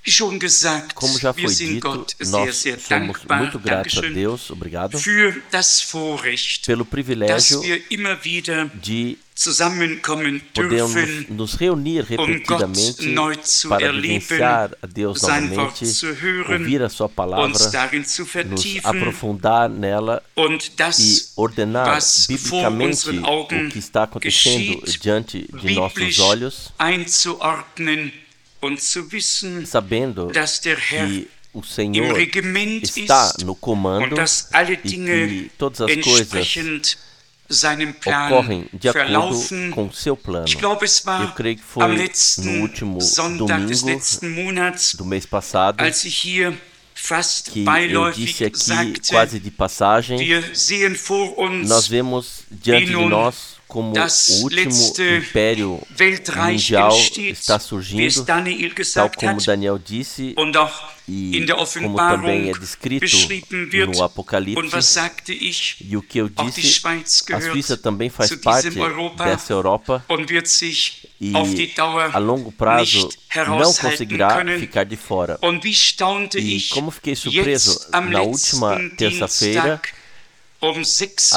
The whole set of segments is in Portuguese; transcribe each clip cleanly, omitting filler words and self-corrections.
schon gesagt, Como já wir foi sind dito, Gott sehr, nós sehr somos dankbar, muito gratos a Dankeschön, Deus, obrigado, für das Vorrecht, pelo privilégio dass wir immer wieder de zusammenkommen podermos dürfen, nos reunir Gott repetidamente neu zu para erleben, vivenciar a Deus sein Wort novamente, zu hören, ouvir a sua uns palavra, darin zu nos vertiefen aprofundar nela und e das, ordenar was vor biblicamente unseren o Augen que está acontecendo geschieht, diante de nossos biblisch olhos, einzuordnen und zu wissen, sabendo dass der Herr que o im Senhor Regiment está ist no comando und dass alle e Dinge que todas as coisas entsprechend seinem Plan ocorrem de acordo verlaufen. com o seu plano. Ich glaube, es Eu war creio que am foi no letzten último Sonntag des domingo letzten Monats, do mês passado als ich hier fast que eu beiläufig disse aqui, sagte, quase de passagem, wir sehen vor uns nós vemos diante de nun nós como das o último letzte império Weltreich mundial entsteht, está wie es surgindo, Daniel tal gesagt como hat, Daniel disse und auch in e der como também Offenbarung é descrito beschrieben wird. no Und Apocalipse. was sagte ich? E o que eu Auch die disse, Schweiz a Suíça gehört também faz zu parte diesem Europa dessa Europa und wird sich e auf die Dauer a longo prazo nicht não heraushalten conseguirá können. ficar de fora. Und wie staunte E ich como fiquei surpreso jetzt am na última letzten terça-feira, Dienstag um às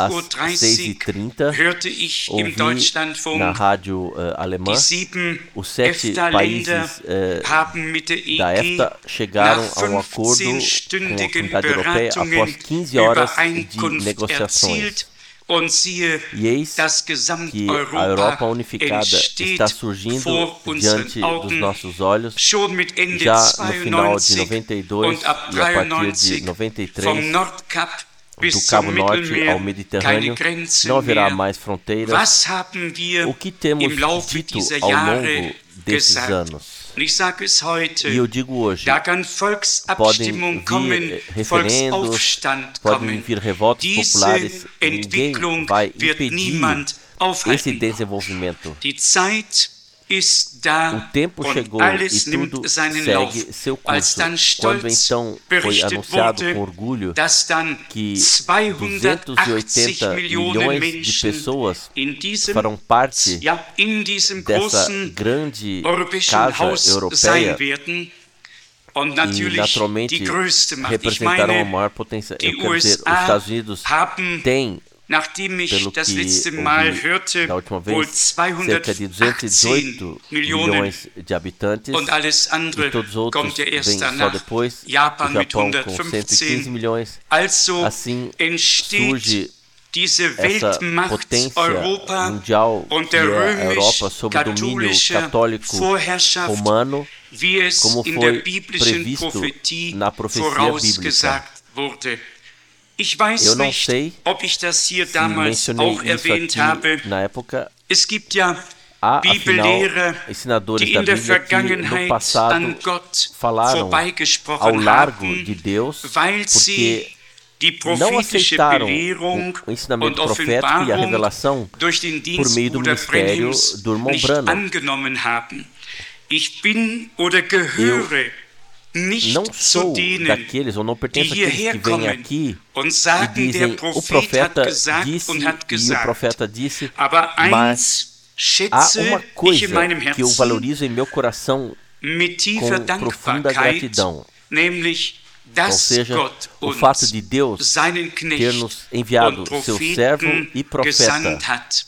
6:30 6h30, hörte ich im ouvi na Deutschlandfunk, rádio alemã, die 7 os 7 EFTA-Länder países haben mit der da EG EFTA chegaram nach a acordo com a 15-stündigen Comunidade Europeia Beratungen após 15 horas de Übereinkunft negociações. erzielt. Und siehe, E eis das que a Gesamteuropa Europa unificada entsteht está surgindo vor unseren diante dos Augen nossos olhos, schon mit Ende já no final de 92 92 und ab e a partir de 93 vom 93, Nordkap do bis zum Cabo Norte ao Mittelmeer keine Mediterrâneo, Grenzen não haverá mehr. mais fronteiras. Was haben wir O que temos im Laufe dito dieser ao Jahre longo desses gesagt? anos? Und ich sage es heute, E eu digo hoje, da kann podem Volksabstimmung kommen, vir referendos, Volksaufstand podem kommen. vir revoltas Diese populares, ninguém Entwicklung vai wird impedir niemand esse aufhalten. desenvolvimento. Die Zeit ist O da tempo und chegou e alles tudo nimmt seinen Lauf. segue seu Als curso. dann Quando stolz então foi berichtet anunciado com wurde, orgulho dass dann que 280 280 Millionen milhões de Menschen pessoas in diesem, farão parte ja, in diesem dessa großen grande europäischen casa Haus europeia sein werden und e natürlich naturalmente die größte Macht. Ich representarão a meine, maior potência. die Eu quero dizer, os USA Estados Unidos haben, têm, nachdem ich pelo das que letzte Mal ouvi hörte, da última wohl vez, cerca de 218 218 Millionen milhões de habitantes und alles andere e todos os outros kommt ja vêm erst só danach. depois. Japan O mit Japão com 115 115. milhões. Also Assim entsteht surge diese essa Weltmacht potência Europa mundial und que der é a Europa sob o domínio römisch-katholische católico Vorherrschaft, romano, wie es como in der foi biblischen previsto Prophetie na profecia vorausgesagt wurde. Ich weiß Eu não nicht, sei ob ich das hier se damals mencionei auch isso erwähnt aqui habe. na época. Es gibt ja Há, afinal, Bibellehrer, ensinadores die da in der Bíblia que no Vergangenheit passado an Gott falaram ao vorbeigesprochen largo haben, de Deus, weil sie porque die não prophetische aceitaram Belehrung o ensinamento und profético e a Offenbarung revelação durch den por Dienst meio do Bruder ministério Brenhims do irmão nicht Branham. angenommen haben. Ich bin oder gehöre nicht Não zu sou denen, daqueles, ou não die pertenço àqueles que hierher vêm kommen aqui und e sagen, der dizem, o Prophet hat profeta gesagt disse und hat e o gesagt. profeta disse, Aber mas eins há schätze uma ich in coisa meinem que eu Herzen valorizo em meu coração mit tiefer com profunda Dankbarkeit, gratidão. nämlich Ou dass seja, Gott o fato uns de Deus seinen ter Knecht nos enviado und seu servo Propheten e profeta gesandt hat,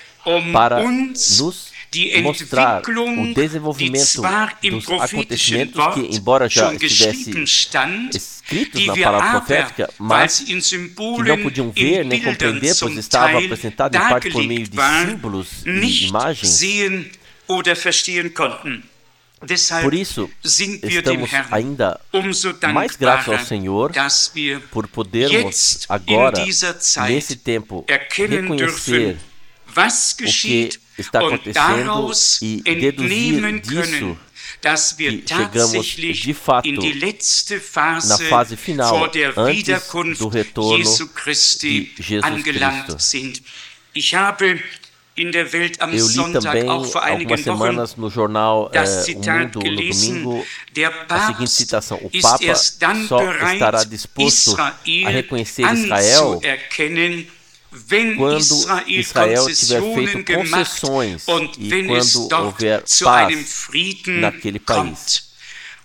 para uns nos die mostrar o Entwicklung, die desenvolvimento zwar im dos prophetischen acontecimentos Wort que, embora já schon geschrieben estivesse stand, escritos die na wir palavra aber, profética, weil mas sie in que não Symbolen, podiam ver in nem Bildern compreender, zum pois estava Teil apresentado em parte por meio dargelegt de war, símbolos e nicht imagens. sehen oder verstehen konnten. Deshalb Por isso, sind wir dem estamos Herrn ainda umso mais gratos ao dankbarer, Senhor dass wir por podermos jetzt agora, in dieser Zeit nesse tempo, erkennen reconhecer dürfen, was o que geschieht está und acontecendo daraus e entnehmen deduzir disso können, dass wir que chegamos tatsächlich de fato in die letzte na Phase fase final, vor der antes Wiederkunft do retorno Jesu Christi de Jesus angelangt Cristo. sind. Ich habe in der Welt am Eu li Sonntag também auch vor algumas einigen Wochen semanas no jornal das O Zitat Mundo, no gelesen, domingo, der a seguinte Papst citação: o ist Papa erst dann só estará bereit, disposto a Israel reconhecer Israel anzuerkennen, wenn quando Israel Israel tiver Konzessionen feito gemacht concessões und e wenn es quando dort houver zu einem paz Frieden naquele kommt. país.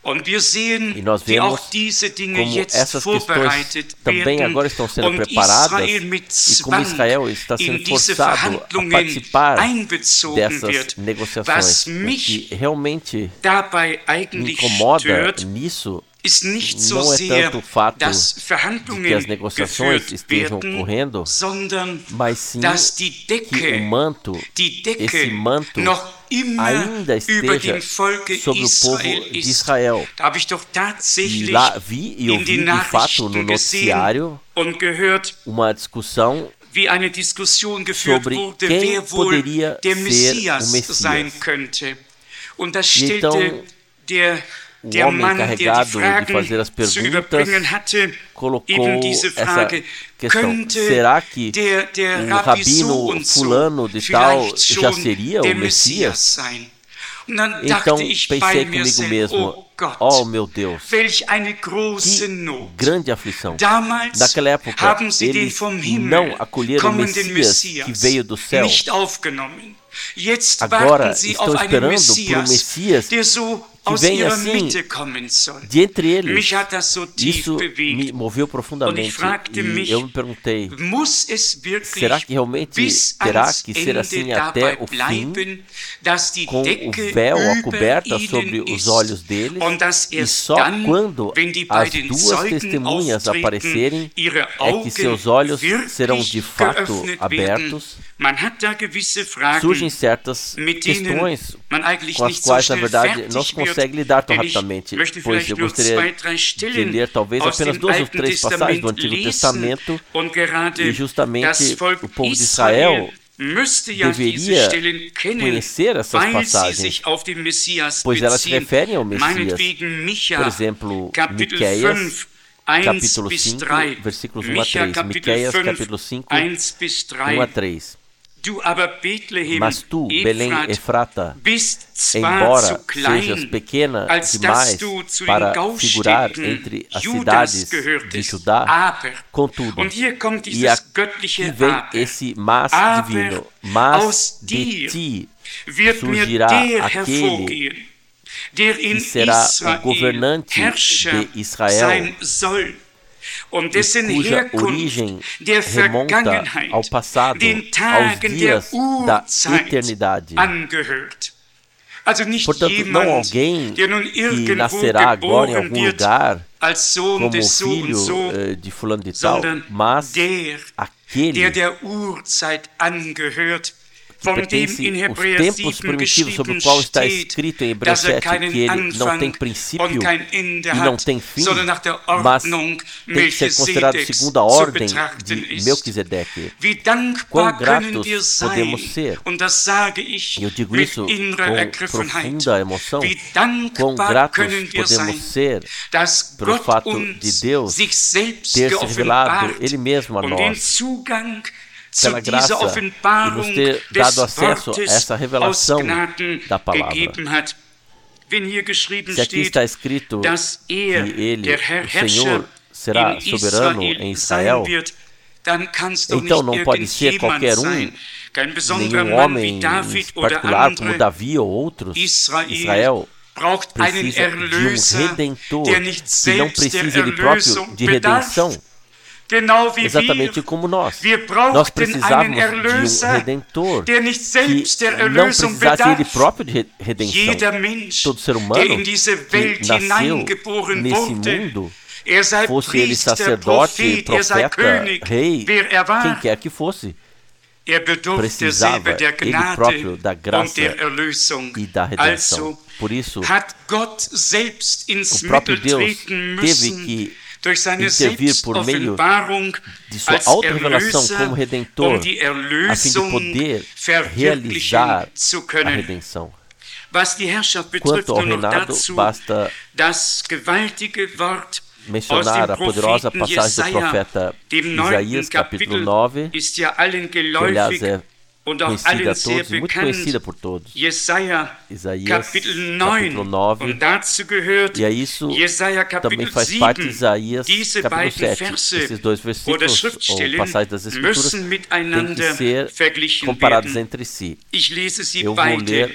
Und wir sehen, E nós wie auch vemos diese Dinge como jetzt essas questões vorbereitet também werden agora estão sendo und preparadas Israel mit e como Zwang Israel está in sendo diese forçado a Verhandlungen participar einbezogen dessas wird. Was negociações. O mich que realmente dabei me eigentlich incomoda stört, nisso ist nicht so não é sehr, tanto o fato dass de que Verhandlungen as negociações geführt estejam werden, ocorrendo, sondern mas sim dass die que o Decke manto, esse manto, noch immer ainda über esteja dem Volke sobre o povo Israel de ist. Israel. Da habe ich doch E tatsächlich lá vi e in ouvi den de fato no Nachrichten gesehen noticiário und gehört, uma discussão wie eine Diskussion geführt sobre wurde, quem wer wohl poderia der ser o Messias Messias. sein könnte. Und da E stellte então der o homem Mann, der die encarregado de Fragen fazer as zu überbringen perguntas hatte, colocou eben diese essa Frage, questão: könnte será que der o Rabbi so rabino und so fulano de tal vielleicht já schon seria der o Messias Messias? sein? Und dann Então dachte ich pensei bei mir comigo selbst, mesmo: oh Gott, oh meu Deus, welch eine große que Not. grande aflição. Damals Naquela época, haben sie den eles vom não Himmel acolheram o kommenden Messias que veio do céu. nicht aufgenommen. Jetzt Agora warten sie estão auf einen esperando por um Messias der so que aus venha ihrer assim Mitte kommen soll. de entre eles. Mich hat das so tief Isso bewegt. me moveu profundamente fragte e mich, eu me perguntei: Muss es wirklich será que realmente bis terá ans que ser Ende assim dabei até o fim, bleiben, dass die com o Decke véu, a über coberta ihnen sobre os ist olhos deles, und dass e erst só dann, quando wenn die as beiden duas Zeugen testemunhas auftreten, aparecerem ihre é que Augen seus olhos serão wirklich de fato geöffnet werden. abertos. Man hat da gewisse Fragen, Surgem certas mit denen questões man eigentlich com as nicht so quais, na schnell verdade, não se fertig wird, consegue lidar tão denn ich rapidamente, möchte pois vielleicht eu nur gostaria 2, 3 de Stellen ler talvez aus apenas dem 2 ou Alten 3 passagens do Testament Antigo lesen Testamento, und gerade e justamente das Volk o povo de Israel Israel müsste ja diese deveria Stellen kennen, conhecer essas weil sie passagens, sich auf den Messias pois elas se beziehen. referem ao Messias. Meinetwegen Micha, Por exemplo, Kapitel Miqueias, 5, 1 capítulo bis 5, 3. versículos 1 a Micha, 3. Kapitel Miqueias, 5, capítulo 5, 1 bis 3. 1 a 3. Du aber Bethlehem, Mas tu, Belém Efrata, bist zwar embora zu klein, sejas pequena als demais dass du zu para den figurar Gaustädten entre as Judas cidades de gehörtest, Judá, aber, contudo, und hier kommt e dieses aqui göttliche vem Aber, esse mas aber divino, aus mas de dir ti wird mir surgirá der aquele hervorgehen, der in que será o Israel governante Herrscher de Israel, sein soll. Und dessen cuja Herkunft origem der remonta Vergangenheit, ao passado, den aos Tagen der dias da Urzeit eternidade. angehört. Also nicht Portanto, não jemand, alguém der nun que irgendwo nascerá agora em geboren algum wird lugar als Sohn como des so und filho so, de fulano de tal, sondern mas der aquele der Urzeit angehört, que von dem pertence in os Hebräer tempos 7 primitivos, sobre geschrieben o qual está steht, escrito em Hebreus dass 7 keinen que ele não Anfang tem und princípio kein Ende e não hat, tem fim, sondern nach der mas Ordnung tem que ser considerado Melchisedeks segundo a zu ordem betrachten de ist. Melquisedeque. Wie Quão dankbar können gratos wir sein, podemos ser. und das sage ich E eu digo mit isso innerer com Ergriffenheit, profunda emoção. wie Quão dankbar gratos können wir sein, podemos ser dass pelo Gott fato uns de Deus sich selbst ter se revelado geoffenbart Ele mesmo a und den nós Zugang zu pela dieser graça e nos Offenbarung ter des dado acesso a Wortes essa aus revelação Gnaden da palavra. gegeben hat. Wenn hier geschrieben Se aqui steht, está escrito dass que Ele, Ele, der Herr o Herrscher, Senhor, será in soberano Israel em Israel, sein wird, dann kann es doch então nicht não pode ser irgendjemand qualquer sein, kein besonderer nenhum Mann wie homem David em oder particular como andere. Davi ou outros. Israel Braucht einen precisa de Erlöser, Redentor der nicht que não selbst der precisa ele próprio Erlösung de bedarf. redenção, Genau wie exatamente wir. como nós. Wir Nós brauchten einen precisávamos de Erlöser, Redentor der nicht selbst der que não Erlösung precisasse ele bedarf. próprio de redenção. Jeder Mensch, Todo ser der humano in diese Welt que nasceu hineingeboren nesse wurde, mundo, sei fosse ele Priester, sacerdote, Prophet, sei profeta, König, rei, wer war, quem quer que fosse, bedurfte precisava selber der ele Gnade próprio da und graça der Erlösung. e da redenção. Also Por isso, hat Gott selbst ins o próprio Mittel Deus treten teve müssen que durch seine intervir por meio Selbstoffenbarung de sua als auto-revelação Erlöser, como Redentor, die a fim de Erlösung poder verwirklichen realizar zu a können. redenção. Was die Herrschaft betrifft, Quanto ao nur noch reinado, dazu basta das gewaltige Wort aus mencionar dem a poderosa Propheten passagem do Jesaja, profeta dem 9. Isaías, capítulo Kapitel, 9, ist ja allen que aliás geläufig é und auch conhecida allen a sehr todos, muito bekannt. conhecida por todos. Jesaja, Isaías, Kapitel 9, capítulo 9, und dazu gehört e a isso Jesaja também Kapitel faz parte de 7. Isaías, Diese capítulo beiden 7. Verse Esses dois oder versículos, ou Schriftstellen passagens das Escrituras, müssen têm miteinander que ser verglichen comparados werden. entre si. Ich lese sie Eu vou beide ler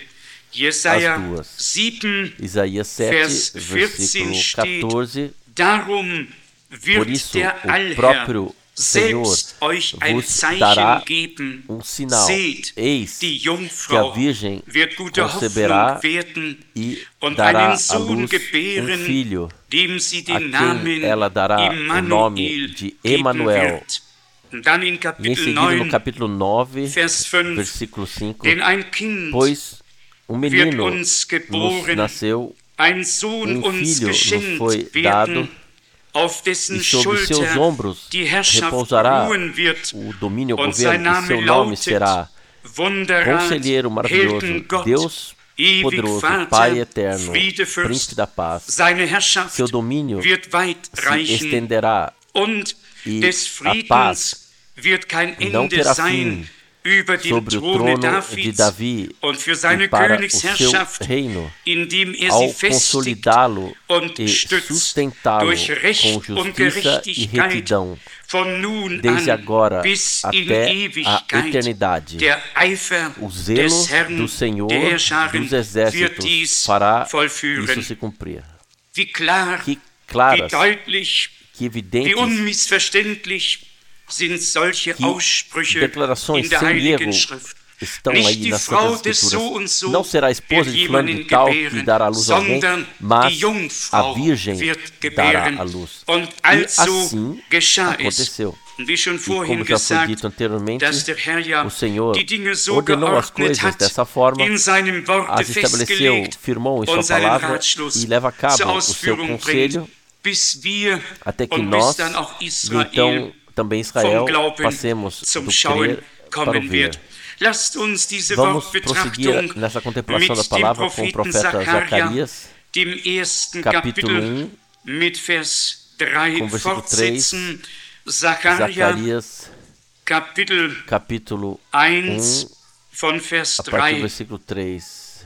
Jesaja as duas. 7, Isaías 7, Vers versículo 14 14. Darum Por wird isso, der o Allherr próprio Senhor selbst euch ein vos Zeichen dará geben. sinal. Seht, Eis die que a Jungfrau Virgem wird gute conceberá Hoffnung werden e und dará einen à Sohn luz gebären, filho, dem sie a den quem Namen ela dará o nome Immanuel de geben Emanuel. wird. Und dann in E em Kapitel seguida, no 9, capítulo 9, Vers 5, versículo 5, denn ein Kind pois wird menino uns nos geboren, nasceu, ein Sohn uns filho nos geschenkt foi dado, werden, auf dessen e sobre seus Schulter ombros die Herrschaft repousará ruhen wird, o domínio, o und sein governo, e Name seu nome lautet será Wunderrat, Conselheiro Maravilhoso, Heldengott, Deus ewig Poderoso, Vater, Pai Eterno, Friedefürst. Príncipe da Paz. Seine Herrschaft Seu domínio wird weit se reichen, estenderá und e des a paz Friedens wird kein não Ende terá sein fim über den sobre o Throne trono de Davids Davi und für seine e para o Königsherrschaft, seu reino, indem er ao sie festigt consolidá-lo und e stützt sustentá-lo durch Recht com und justiça e Gerechtigkeit retidão, von nun desde an agora bis in até a Ewigkeit. eternidade. Der Eifer O zelo des Herrn do Senhor der Herrscharen dos wird exércitos dies fará vollführen. isso se cumprir. Wie klar, Que wie claras, deutlich, que wie evidentes unmissverständlich sind solche que Aussprüche declarações in der sem Heiligen erro Schrift. estão Nicht aí die nas Frau Santas des so Escrituras. und so Não será a esposa wird de fulano de jemanden tal que gebären, dará à luz a alguém, sondern mas die Jungfrau a Virgem wird dará gebären. à luz. Und E also assim geschah es. aconteceu. Und wie schon E vorhin como já foi gesagt, dito anteriormente, dass der Herr ja o Senhor die Dinge so ordenou as geordnet coisas hat, dessa forma, in seinem Worte as estabeleceu, festgelegt firmou em sua und seinen palavra Ratschluss e leva a zur cabo o seu Ausführung conselho, bringt, bis wir até que und bis nós, dann auch e Israel então também Israel, vom Glauben passemos zum do Schauen crer para o kommen ver. wird. Lasst uns diese Vamos Wortbetrachtung prosseguir nessa contemplação da mit dem palavra com o Propheten profeta Sacharja, Zacarias, dem ersten capítulo Kapitel, 1, mit Vers 3 com versículo 3, fortsetzen. Sacharja, Zacarias, Kapitel capítulo 1, von Vers a partir do 3. versículo 3.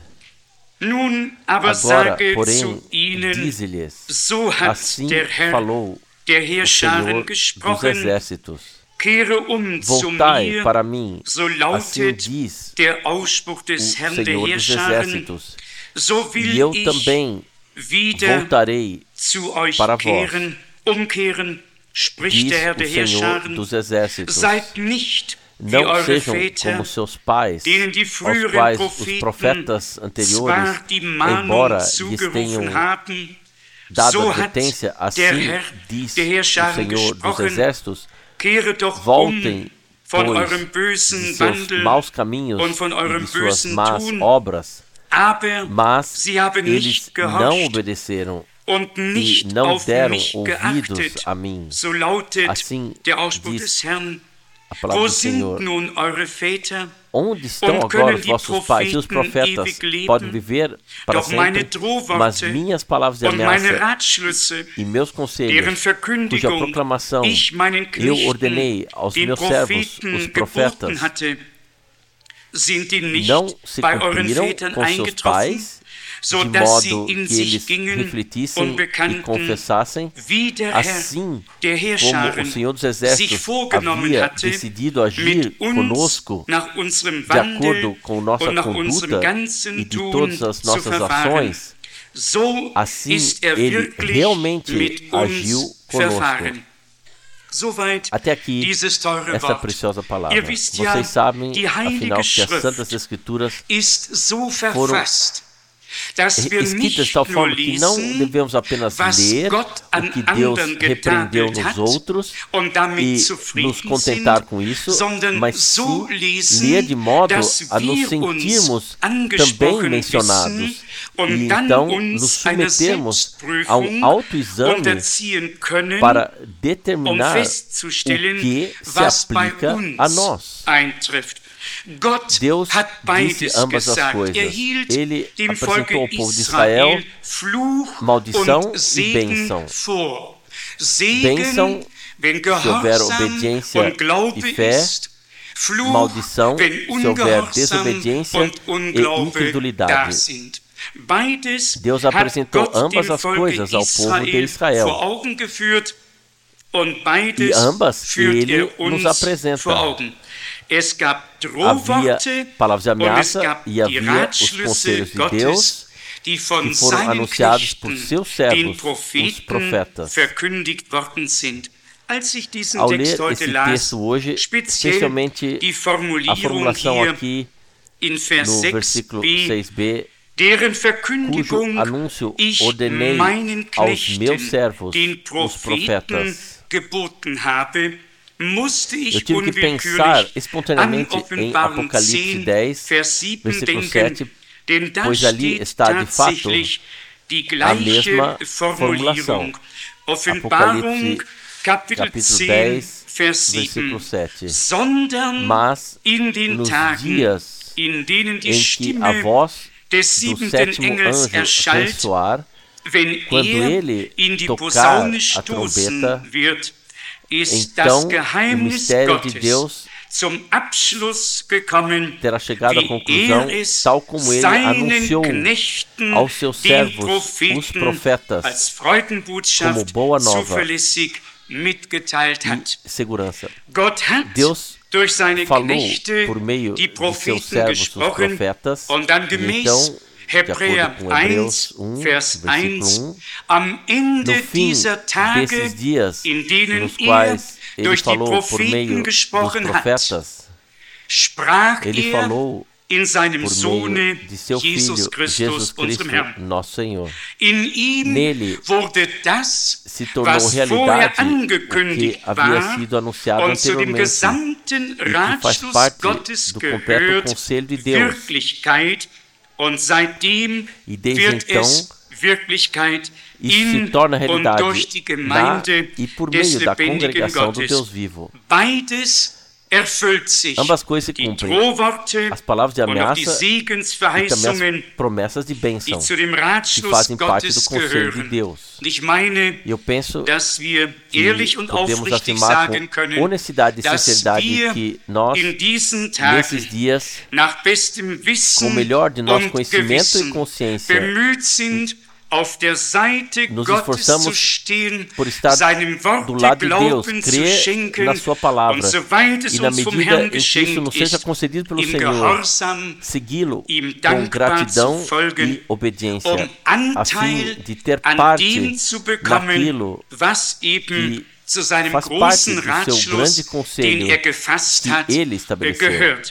Nun aber Agora, sage zu porém, ihnen, dize-lhes, so hat assim der Herr, falou der o Heerscharen Senhor dos gesprochen, exércitos. kehre zu Voltai mir, para mim, so assim lautet diz der Ausspruch o des Herrn der Senhor dos Heerscharen, exércitos. so E will eu ich também wieder voltarei zu euch para vós, umkehren, spricht diz der Herr o der Senhor Heerscharen, dos exércitos. seid nicht wie Não eure sejam Väter, como seus pais, denen die aos früheren quais os Propheten profetas anteriores, zwar die Mahnung embora lhes zugerufen tenham haben, dado so hat advertência, assim der Herr diz der o Heerscharen Senhor dos gesprochen, exércitos, kehre doch voltem, von pois, eurem de bösen seus Wandel maus caminhos und von e eurem de suas bösen más Tun, obras, aber mas sie haben eles nicht não gehorcht obedeceram und e nicht não auf deram mich ouvidos geachtet. a mim. So lautet Assim der Ausspruch diz des Herrn. a palavra Wo do sind Senhor. nun eure Väter? Onde estão Und agora können os die vossos pais? E os Propheten profetas ewig leben? podem viver para Doch meine sempre, Drohworte mas minhas palavras de und meine ameaça Ratschlüsse, e meus deren conselhos, cuja Verkündigung proclamação ich meinen eu Knechten, ordenei aos den meus servos, os Propheten, profetas, geboten hatte, sind die nicht não se bei euren cumpriram Vätern com seus eingetroffen, pais, de sodass sie modo in que sich eles gingen refletissem und e bekannten, confessassem, wie der Herr assim der como Heerscharen o Senhor dos sich Exércitos vorgenommen havia hatte, decidido agir mit uns conosco nach unserem de acordo Wandel com nossa und nach unserem conduta ganzen e de Tun todas as zu nossas verfahren. ações, So assim ist er ele wirklich realmente mit agiu uns conosco. verfahren. Soweit Até aqui, dieses teure essa Wort. preciosa palavra. Ihr wisst ja, Vocês sabem, die Heilige afinal, que as Schrift Santas Escrituras ist so foram verfasst, dass wir escritas de nicht tal nur forma que não lesen, devemos apenas was ler Gott o an que Deus anderen repreendeu getadelt nos hat outros und damit e zufrieden nos contentar sind, com isso, sondern mas so sim lesen, ler de modo dass a nos wir sentirmos uns também angesprochen mencionados wissen und e dann então nos uns einer submetermos a Selbstprüfung autoexame unterziehen können, para um determinar o festzustellen, que se was bei aplica a uns nós. eintrifft. Gott Deus hat beides disse ambas as gesagt. coisas. Hielt Ele dem apresentou Volke ao povo de Israel Israel Fluch maldição und e Segen bênção. vor. Bênção, Segen, wenn se houver Gehorsam obediência und Glaube e fé, ist. Fluch, maldição, wenn se houver Ungehorsam desobediência und e Unglaube da incredulidade. sind. Beides Deus hat apresentou Gott ambas dem as Volke coisas ao povo de Israel Israel. vor Augen geführt und E beides ambas führt ele uns nos apresenta. vor Augen. Es gab havia Drohworte palavras de und es ameaça gab e die havia os Ratschlüsse conselhos de Gottes, Deus die von que foram seinen anunciados por Knechten, seus den servos, os Propheten, profetas. verkündigt worden sind. Als ich diesen Ao Text ler heute esse las, texto hoje, speziell especialmente die a Formulierung formulação hier aqui in Vers no versículo 6b, 6b, deren cujo Verkündigung anúncio ich ordenei meinen aos meus Knechten, servos, den os Propheten, profetas. geboten habe, musste Eu ich tive que pensar unwillkürlich an espontaneamente em Offenbarung Apocalipse 10, 10, Vers 7 versículo denken, 7, denn da pois ali steht está de fato tatsächlich die a gleiche mesma Formulierung. formulação. Offenbarung, Kapitel Capítulo 10, 10, Vers 7. versículo 7. Sondern Mas in den nos Tagen, dias in denen die em que a Stimme voz des do siebenten sétimo Engels anjo erschallt, ressoar, wenn quando ele ele in die tocar Posaune a stoßen trombeta, wird, ist então das o Geheimnis mistério de Gottes Deus zum Abschluss gekommen, terá chegado à wie conclusão, es tal como ele seinen anunciou Knechten, aos seus den servos, os Propheten, profetas, als como Freudenbotschaft boa nova zuverlässig mitgeteilt hat. e segurança. Gott hat Deus durch seine falou Knechte, por meio die de seus Propheten, servos, os gesprochen profetas, und dann e gemäß então, de Hebräer acordo com Hebreus 1, 1, Vers 1, versículo 1, am Ende no fim dieser Tage, desses dias in denen nos quais ele durch die falou por meio Propheten dos gesprochen hat, profetas, sprach ele falou in seinem por Sohne meio de seu Jesus Filho, Christus, Jesus Cristo, unserem Herrn. nosso Senhor. In ihm Nele wurde das, se tornou was vorher realidade o que angekündigt havia war sido anunciado und zu dem anteriormente gesamten e que faz Ratschluss parte Gottes do completo gehört, conselho de Deus. Wirklichkeit, und seitdem E desde wird então, es Wirklichkeit isso in se torna und realidade durch die na Gemeinde e por des meio da lebendigen congregação do Gottes. Deus vivo. Beides erfüllt sich. Ambas coisas se Die cumprem. Drohworte As palavras de und auch die ameaça e também Segensverheißungen, as promessas de bênção die zu dem que Ratschluss fazem parte do Gottes conselho de gehören. Deus. Und ich meine, E eu penso dass wir que ehrlich und podemos aufrichtig afirmar sagen com können, honestidade e dass sinceridade wir que nós, in diesen nesses Tagen, dias, nach bestem com o Wissen melhor de nosso und conhecimento e Gewissen, consciência, bemüht sind, auf der Seite nos Gottes esforçamos zu stehen, por estar seinem Wort do lado de Deus, Glauben zu crer schenken, na sua palavra, und soweit es e na uns vom medida Herrn em que isso nos geschenkt seja ist, concedido pelo im Senhor, Gehorsam segui-lo ihm com dankbar gratidão zu folgen, e obediência, um a Anteil fim de ter an parte dem zu bekommen, naquilo was eben que zu seinem faz parte großen do seu Ratschluss, grande conselho den gefasst que hat, ele estabeleceu. gehört.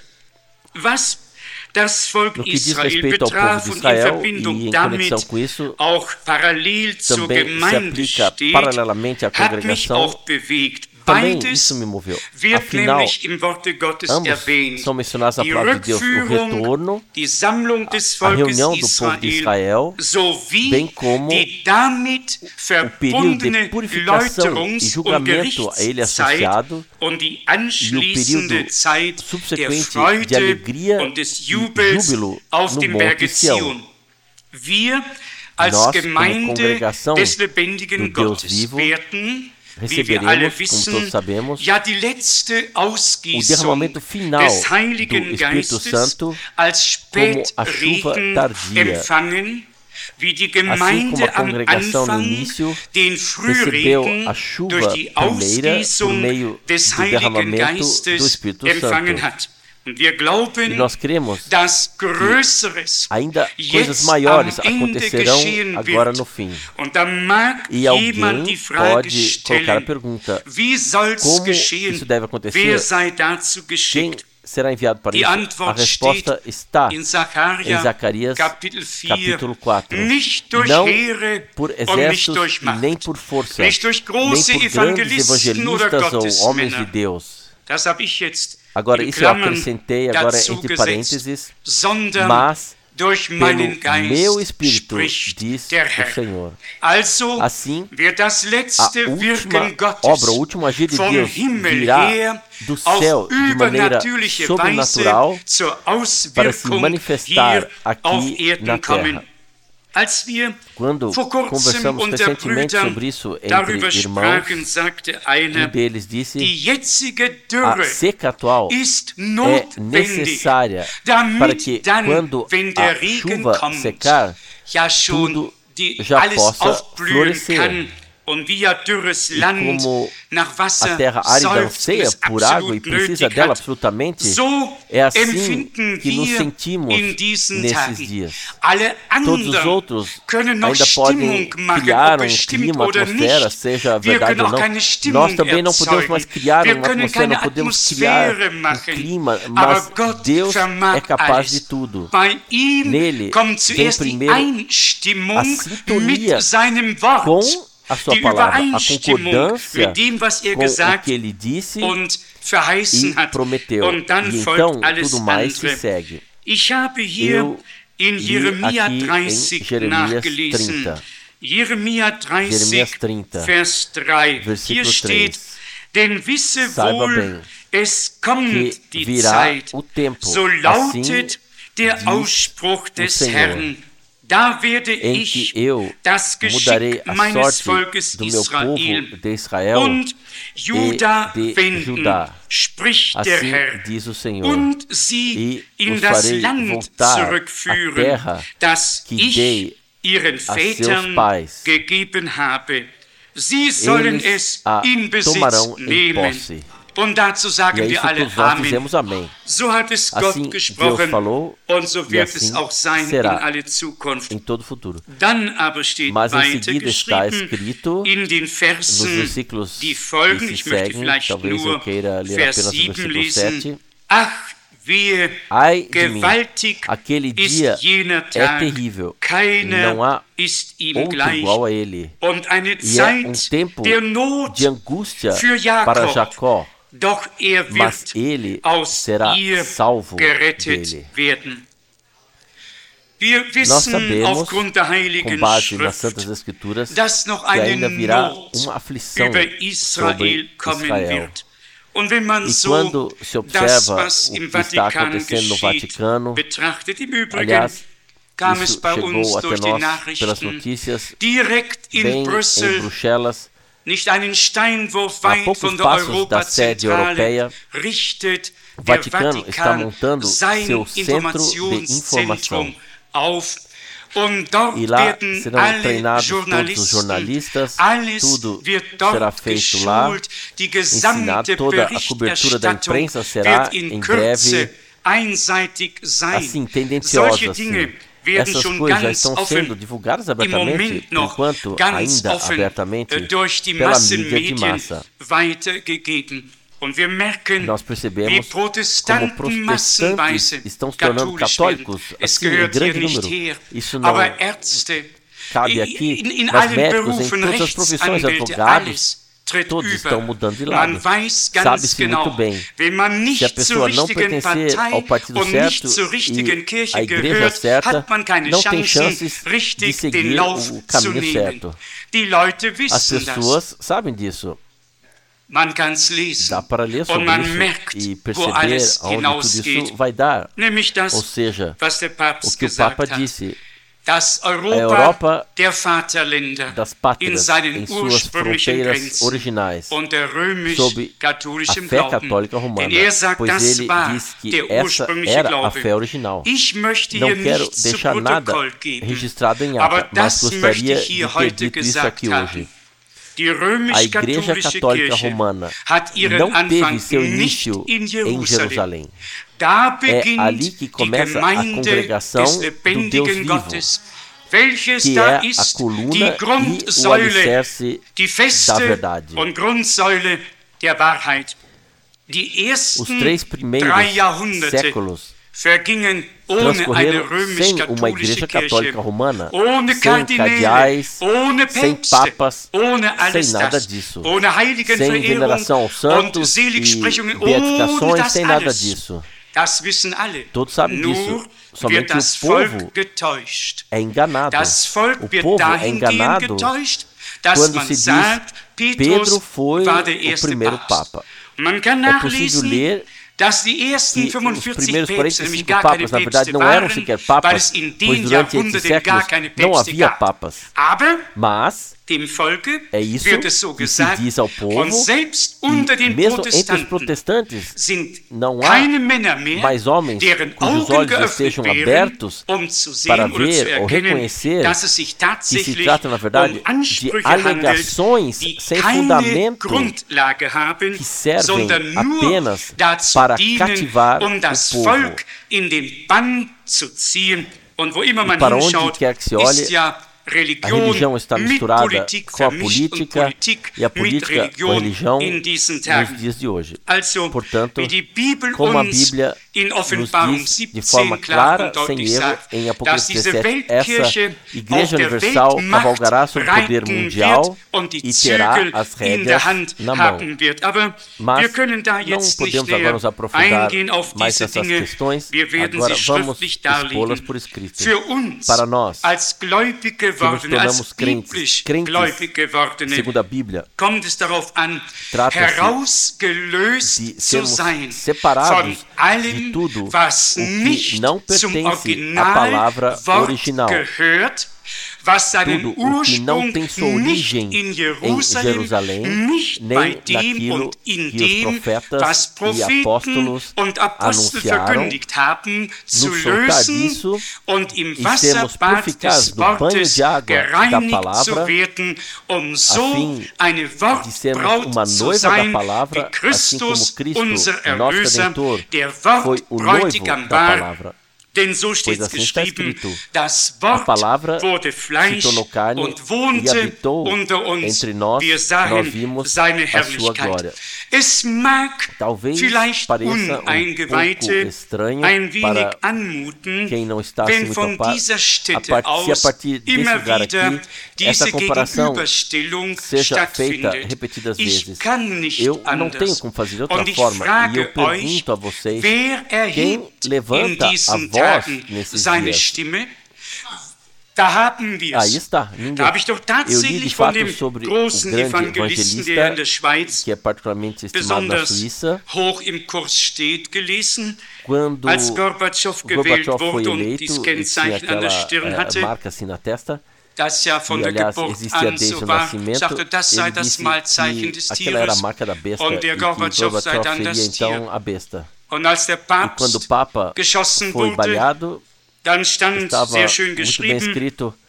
Was das Volk No que diz Israel respeito ao povo betraf de und in Israel Verbindung e em damit conexão com isso, auch parallel zur também se Gemeinde aplica steht, paralelamente à hat mich congregação. auch bewegt. Também Beides isso me moveu. wird Afinal, nämlich im Worte Gottes ambos erwähnt. são mencionados na Die palavra de Deus, o Rückführung, retorno, die Sammlung des a Volkes reunião do povo de Israel, sowie bem como die damit o período de verbundene purificação e Läuterungs- und julgamento a ele Gerichtszeit associado und die e o anschließende período Zeit der subsequente de Freude alegria und des e Jubels júbilo auf no dem Monte Berge Sião. Zion. Wir als Nós, como Gemeinde congregação des lebendigen do Deus Gottes vivo, werden, wie wir alle receberemos, como wissen, todos sabemos, ja die letzte o Ausgießung derramamento final des do Heiligen Espírito Geistes Santo als como a chuva Spätregen tardia. empfangen, wie die Assim como Gemeinde a am congregação no Anfang início den recebeu Frühregen a chuva durch die primeira por Ausgießung meio des do Heiligen derramamento do Geistes Espírito empfangen Santo. hat. Und wir E glauben, nós cremos dass Größeres ainda coisas jetzt maiores am Ende acontecerão geschehen agora wird. no fim. Und da mag E jemand alguém die Frage pode colocar a stellen, pergunta: wie soll's como geschehen? isso deve Wer acontecer? sei dazu Quem geschickt? será enviado para Die isso? A Antwort resposta está in em Zacharja, Zacarias Kapitel 4, capítulo 4. nicht durch Não Heere por und nicht exércitos durch e Macht, nem por força, nicht durch nem große por grandes Evangelisten oder evangelistas ou homens de Gottesmänner. Deus. Das habe ich jetzt Agora, in isso eu Klammern acrescentei agora dazu entre gesetzt, parênteses, sondern mas durch pelo meinen Geist meu Espírito, spricht diz der o Herr. Senhor. Also Assim, wird das a letzte última Wirken Gottes obra, o último agir de vom Deus Himmel virá her do auf céu de maneira übernatürliche sobrenatural Weise zur para se Auswirkung manifestar hier auf aqui Erden na kommen. terra. Als wir Quando vor kurzem conversamos unter recentemente Brüdern sobre isso darüber entre irmãos, sprachen, sagte einer, deles disse: die jetzige a Dürre seca atual ist é notwendig, necessária damit para que dann, quando wenn a der Regen chuva kommt, secar, ja schon tudo die já alles possa aufblühen florescer. kann Und wie ja dürres E Land como nach a Wasser terra árida seufzt, anseia es por água e absolut precisa nötig dela hat, absolutamente, so é assim empfinden que nos wir sentimos in diesen nesses Tagen. dias. Alle Todos os anderen outros können noch ainda podem Stimmung machen, criar ob es stimmt clima, oder atmosfera, nicht. seja Wir verdade können ou auch não. keine Stimmung Nós também não podemos mais erzeugen. criar Wir uma können atmosfera, keine não podemos criar Atmosphäre machen. clima, Aber mas Gott Deus vermag é capaz de alles. tudo. Bei ihm Nele kommt vem zuerst die primeiro Einstimmung a sintonia mit seinem Wort. com a sua Die palavra, a Übereinstimmung concordância mit dem, was com o gesagt que ele disse und verheißen e hat. prometeu. Und dann E folgt então alles tudo mais se andere. segue. Ich habe hier Eu in li Jeremia aqui em 30 Jeremias nachgelesen. 30. Jeremia 30, Jeremias 30, Vers 3. versículo Hier steht, 3. denn wisse Saiba wohl, bem es kommt que die virá Zeit, o tempo, so assim lautet der diz Ausspruch des Senhor, Herrn. Da werde em ich que eu das mudarei Geschick a meines sorte Volkes do meu povo Israel de Israel und Juda e de wenden, Judá. spricht der Assim Herr, diz o Senhor. und sie E in os das farei Land voltar à zurückführen, terra das que ich dei ihren a seus Vätern pais. gegeben habe. Sie sollen Eles es a in Besitz tomarão em nehmen. posse. Und dazu E sagen é wir isso que alle todos nós Amen. dizemos amém. So hat es Gott Assim Deus gesprochen falou und so e wird es assim auch sein in será alle Zukunft. em todo o futuro. Dann aber steht Mas em weiter seguida está geschrieben escrito in den nos Versen, versículos die folgen. que se Ich möchte seguem, vielleicht talvez eu nur queira ler Vers apenas o 7 versículo lesen. 7. Ach, wehe, Ai de mim, gewaltig aquele ist dia jener é Tag, terrível, keiner não há ist ihm outro gleich. igual a ele. Und eine E é Zeit tempo der Not, de angústia für Jakob. para Jacó, doch er mas wird ele aus será ihr salvo gerettet dele. werden. Wir Nós wissen sabemos, aufgrund der com Heiligen base nas Schrift, Santas Escrituras, dass noch que eine ainda virá Not uma aflição über sobre Israel kommen Israel. wird. Und wenn man E so quando se das, observa was o im que está Vatikan acontecendo no geschieht, Vaticano, betrachtet, im Übrigen aliás, kam es isso bei uns chegou durch até die nós pelas Nachrichten notícias, direkt in bem em Brüssel, Bruxelas, nicht einen Steinwurf a weit poucos von der passos da sede Europazentrale, europeia, richtet o der Vaticano está Vatikan montando sein seu centro de Informationszentrum informação. auf. Und dort E lá werden serão alle treinados todos os Journalisten, jornalistas, alles tudo wird será dort feito lá, geschult, die ensinado, gesamte toda a cobertura da Berichterstattung imprensa será wird in em Kürze breve einseitig sein. assim, tendenciosa. Solche Assim. Dinge werden Essas schon coisas já ganz estão sendo offen divulgadas im abertamente, Moment por noch enquanto ganz ainda offen abertamente durch die pela mídia de Massenmedien massa. weitergegeben. Und wir merken, Nós wie percebemos como Protestanten protestantes massenweise estão se tornando katholisch werden. católicos Es assim, em gehört hier grande nicht número. her. Isso não Aber Ärzte, cabe aqui, in mas allen médicos, em Berufen, todas as profissões, Rechtsanwälte, advogados, alles tritt todos über. estão mudando de lado. Man weiß ganz Sabe-se genau, muito bem, wenn man se a nicht zur pessoa não richtigen pertencer Partei ao partido und certo nicht zur richtigen e Kirche à igreja gehört, certa, hat man keine não tem Chancen, chances de richtig den seguir Lauf o zu caminho nehmen. certo. Die Leute As wissen das. pessoas sabem disso. Man kann es lesen Dá para ler und sobre man isso merkt, e wo perceber alles aonde tudo hinausgeht. isso vai dar. Nämlich Ou das, seja, was der o Papst que o gesagt Papa hat. disse, Das a Europa Europa der Vaterländer das in pátrias seinen em suas ursprünglichen fronteiras Grenzen originais, und der sob a römisch-katholischen fé Glauben. católica romana, Denn er sagt, pois das ele war diz que der essa ursprüngliche era a Glaube. fé original. Ich möchte Não hier quero nichts zu deixar nada Protokoll geben, registrado em aber ata, mas das möchte gostaria ich de hier ter heute dito isso gesagt aqui haben. hoje. Die A Igreja römisch-katholische Católica Kirche Romana hat ihren não teve Anfang seu nicht início in em Jerusalem. Jerusalém. Da É beginnt ali que die começa a Gemeinde congregação des do Deus lebendigen vivo, Gottes, welches que da é a ist, coluna die e o Grundsäule, alicerce die da Feste verdade. und Grundsäule der Wahrheit. Die Os ersten 3 primeiros 3 Jahrhunderte séculos vergingen ohne eine transcorreram sem uma römisch-katholische igreja Kirche, católica romana, ohne sem Kardinäle, cardeais, ohne sem Päpste, papas, ohne sem alles nada das, disso, ohne sem Heiligenverehrung veneração aos und santos e Seligsprechungen, ohne beatificações, das sem nada alles. disso. Das wissen alle. Todos sabem Nur disso. wird Somente das o povo Volk getäuscht. é enganado. Das Volk O wird povo é dahingehend enganado getäuscht, dass quando man se diz sagt, Pedro Petrus foi war der o erste primeiro Papst. Papa. Man kann É possível nachlesen, ler dass die ersten que os 45 primeiros Päpste nämlich 45 gar keine papas, na verdade, Päpste não eram waren, sequer weil papas, es in pois den durante esses Jahrhunderten gar séculos keine não Päpste havia gab. papas. Aber Mas Dem Volke É isso wird es so que se gesagt, diz ao povo, und selbst unter e den mesmo entre os Protestanten protestantes sind não há keine Männer mehr, mais homens deren cujos Augen olhos geöffnet estejam wären, abertos zu para sehen oder zu ver ou erkennen, reconhecer dass es sich que se tatsächlich trata, na verdade, Ansprüche de handelt, alegações die sem keine fundamento Grundlage haben, que servem sondern nur apenas dazu para dienen, cativar das o povo. Volk in den Bann zu ziehen. Und wo immer man para onde hinschaut, quer que se olhe, ist ja a religião está misturada com a política e a política com a religião nos dias de hoje. Portanto, como a Bíblia nos diz de forma clara, sem erro, em Apocalipse 17, essa Igreja Universal cavalgará sobre o poder mundial e terá as rédeas na mão. Mas não podemos agora nos aprofundar mais nessas questões, agora vamos expô-las por escrito. Para nós, que nos tornamos crentes segundo a Bíblia, trata-se de sermos separados de tudo o que não pertence à palavra original. Tudo o que não tem sua origem em Jerusalém, nem naquilo que os profetas e apóstolos anunciaram, nos soltar disso e sermos purificados do banho de água da palavra, a fim de sermos uma noiva da palavra, assim como Cristo, nosso Redentor, foi o noivo da palavra. Denn so steht es geschrieben, das Wort wurde Fleisch und wohnte unter uns. Wir sahen seine Herrlichkeit. Es mag vielleicht Uneingeweihte ein wenig anmuten, wenn von dieser Stätte aus immer wieder diese Gegenüberstellung stattfindet. Ich kann nicht anders. Und ich frage euch, wer erhebt in diesen Tagen seine Stimme? Da haben wir es. Da habe ich doch tatsächlich von dem großen Evangelisten, der in der Schweiz besonders hoch im Kurs steht, gelesen, als Gorbatschow gewählt wurde und dieses Kennzeichen an der Stirn hatte, das ja von der Geburt an so war, sagte, das sei das Malzeichen des Tieres und der Gorbatschow sei dann das Tier. Und als der Papst geschossen wurde, dann stand sehr schön geschrieben,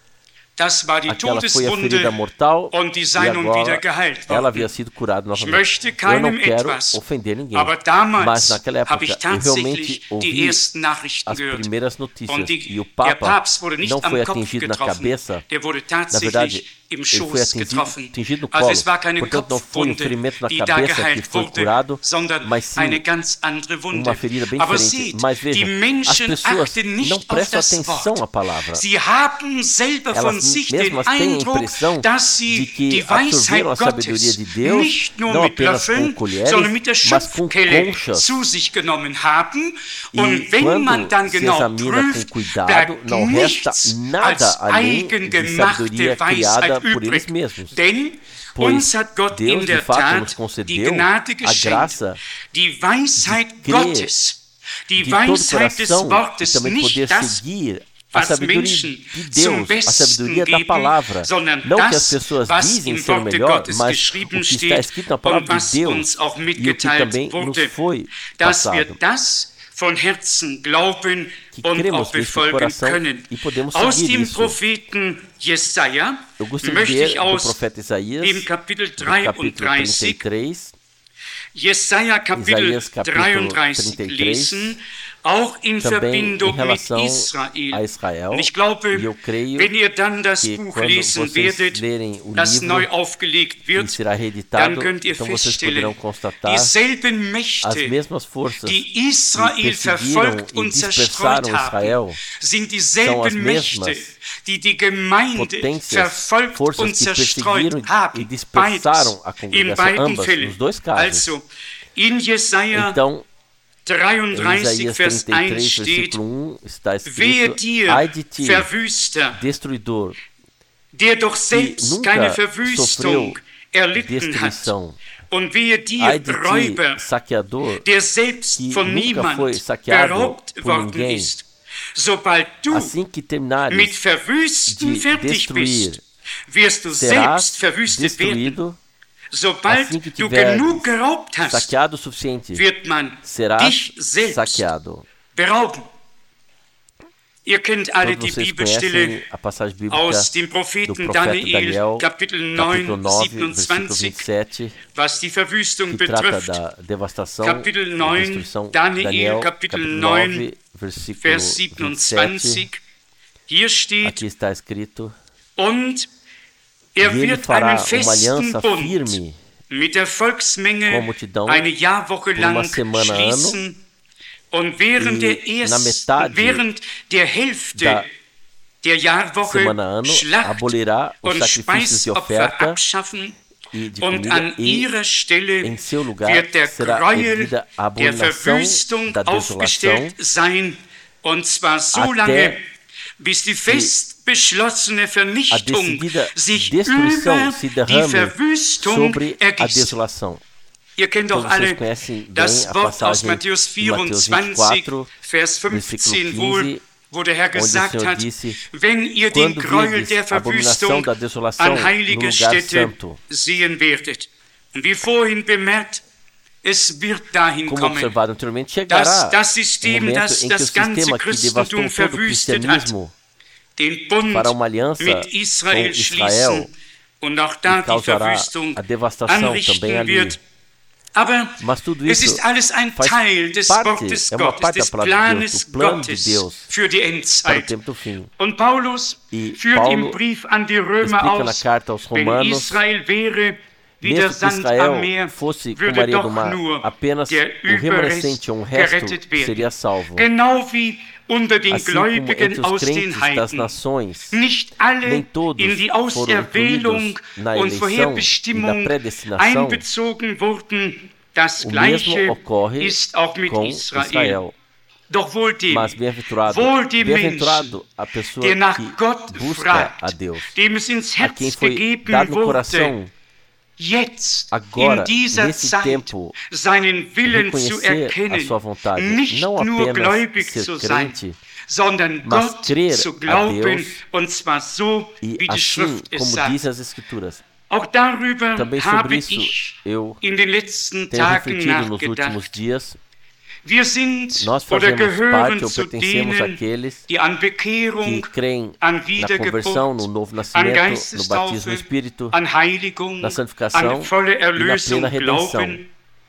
das war die Todeswunde und die sei nun wieder geheilt worden. Ich möchte keinem etwas, aber damals habe ich tatsächlich die ersten Nachrichten gehört. Und der Papst wurde nicht am Kopf getroffen, der wurde tatsächlich im Schoß getroffen. Also es war keine Kopfwunde, die da geheilt wurde, sondern eine ganz andere Wunde. Aber seht, die Menschen achten nicht auf das Wort. Sie haben selber von sich den Eindruck, dass sie die Weisheit Gottes nicht nur mit Löffeln, sondern mit der Schöpfkelle zu sich genommen haben. Und wenn man dann genau prüft, bleibt nichts als eigengemachte Weisheit übrig. Denn uns hat Gott in der Tat die Gnade geschenkt, die Weisheit Gottes, die Weisheit des Wortes, nicht das, was Menschen zum Besten geben, sondern das, was im Worte Gottes geschrieben steht und was uns auch mitgeteilt wurde, dass wir das von Herzen glauben und auch befolgen können. Aus dem Propheten Jesaja möchte ich aus dem Kapitel 33, Jesaja Kapitel 33 lesen, auch in Verbindung mit Israel. Und ich glaube, wenn ihr dann das Buch lesen werdet, das neu aufgelegt wird, dann könnt ihr feststellen, dieselben Mächte, die Israel verfolgt und zerstreut haben, sind dieselben Mächte, die die Gemeinde verfolgt und zerstreut haben. Beides, in beiden Fällen. Also, in Jesaja 33, Vers 1 steht, wehe dir, Verwüster, der doch selbst keine Verwüstung erlitten hat. Und wehe dir, Räuber, der selbst von niemand beraubt worden ist. Sobald du mit Verwüsten fertig bist, serás destruído. Assim que tiver saqueado o suficiente, serás saqueado. Todos vocês conhecem a passagem bíblica do profeta Daniel, capítulo 9, versículo 27, que trata da devastação, da destruição. Daniel, capítulo 9, versículo 27. Aqui está escrito: e ele fará uma aliança firme com a multidão por uma semana, ano, e na metade da semana, ano, abolirá os sacrifícios de oferta e de comida, e em seu lugar será erguida a abominação da desolação, até a decidida destruição se derrame sobre a desolação. Todos vocês conhecem bem a passagem de Mateus 24, versículo 15, onde o Senhor disse: quando virdes a abominação da desolação no lugar santo. Como observado anteriormente, chegará o momento em que o sistema que devastou todo o cristianismo fará uma aliança com Israel e causará a devastação também ali. Mas tudo isso faz parte, é uma parte da palavra de Deus, do plano de Deus para o tempo do fim. E Paulo explica na carta aos Romanos: mesmo que Israel fosse como a areia do mar, apenas um remanescente ou um resto seria salvo. Assim como entre os crentes das nações, nem todos foram incluídos na eleição e na predestinação, o mesmo ocorre com Israel. Mas bem-aventurado a pessoa que busca a Deus, a quem foi dado no coração agora, nesse tempo, reconhecer a sua vontade, não apenas ser crente, mas crer a Deus, e assim, como diz as Escrituras. Também sobre isso eu tenho refletido nos últimos dias. Nós fazemos parte ou pertencemos àqueles que creem na conversão, no novo nascimento, no batismo no Espírito, na santificação e na plena redenção.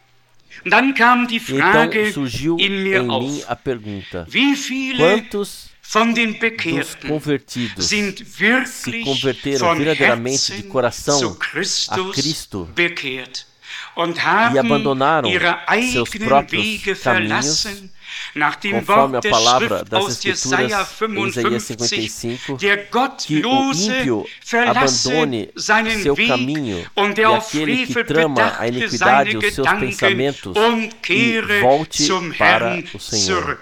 Então surgiu em mim a pergunta: quantos dos convertidos se converteram verdadeiramente de coração a Cristo e abandonaram seus próprios caminhos, conforme a palavra das Escrituras em Isaías 55, que o ímpio abandone seu caminho e aquele que trama a iniquidade os seus pensamentos e volte para o Senhor.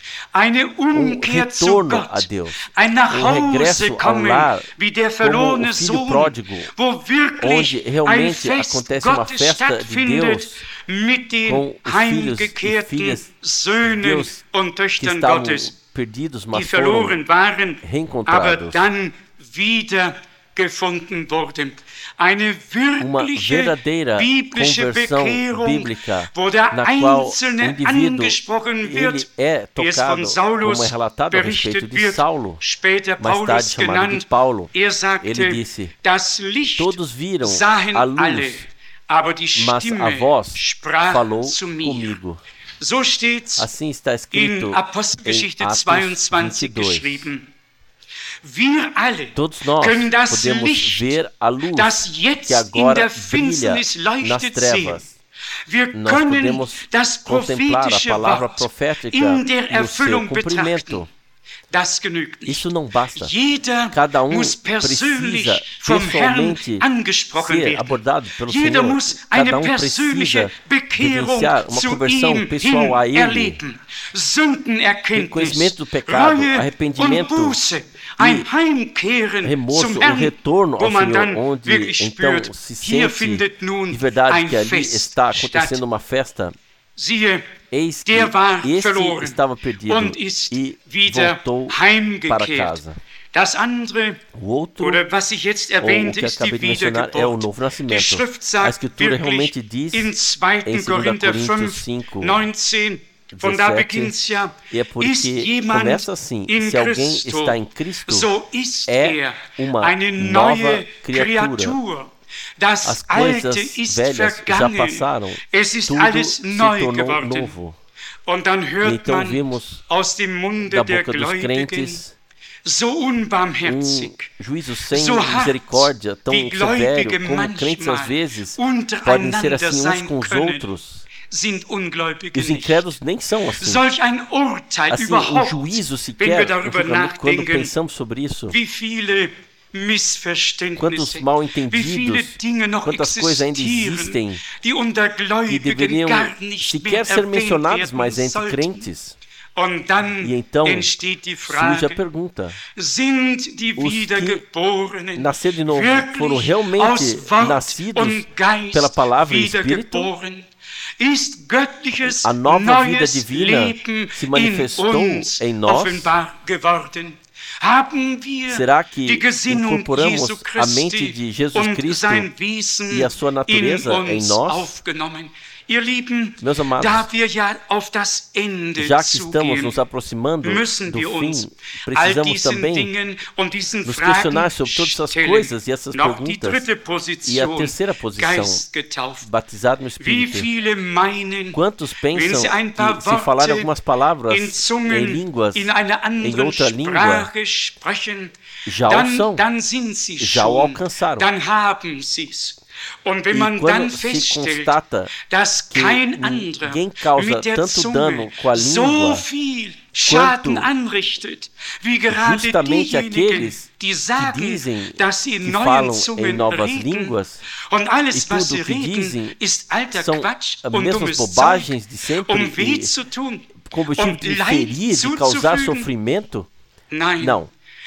Retorno a Deus, regresso ao lar, como o filho pródigo, onde realmente acontece uma festa de Deus com os filhos e filhas de Deus que estavam perdidos, mas foram reencontrados. Uma verdadeira conversão bíblica, na qual o indivíduo ele é tocado, como é relatado a respeito de Saulo, mais tarde chamado de Paulo. Ele disse: todos viram a luz, mas a voz falou comigo. Assim está escrito em Atos 22. Todos nós podemos ver a luz que agora brilha nas trevas. Nós podemos contemplar a palavra profética no seu cumprimento. Isso não basta. Cada um precisa pessoalmente ser abordado pelo Senhor. Cada um precisa vivenciar uma conversão pessoal a Ele. Reconhecimento do pecado, arrependimento e remorso, o retorno ao Senhor, onde então se sente de verdade que ali está acontecendo uma festa. Eis que esse estava perdido e voltou para casa. O outro, ou o que acabei de mencionar, é o novo nascimento. A Escritura realmente diz em 2 Coríntios 5, 17, e é porque começa assim: se alguém está em Cristo, é uma nova criatura. As coisas velhas já passaram, tudo se tornou novo. E então vimos da boca dos crentes juízo sem misericórdia, tão severo, como crentes às vezes podem ser assim uns com os outros. E os incrédulos nem são assim. Assim, um juízo sequer, quando pensamos sobre isso. Quantos mal-entendidos, quantas coisas ainda existem que deveriam sequer ser mencionadas mais entre crentes. E então surge a pergunta: os que nasceram de novo foram realmente nascidos pela palavra e Espírito? A nova vida divina se manifestou em nós? Será que incorporamos a mente de Jesus Cristo e a sua natureza em nós? Meus amados, já que estamos nos aproximando do fim, precisamos também nos questionar sobre todas essas coisas e essas perguntas. E a terceira posição, batizado no Espírito. Quantos pensam que se falar algumas palavras em línguas, em outra língua, já o são, já o alcançaram? E quando se constata que ninguém causa tanto dano com a língua quanto justamente aqueles que dizem que falam em novas línguas, e tudo o que dizem são as mesmas bobagens de sempre, com o objetivo de ferir, de causar sofrimento? Não.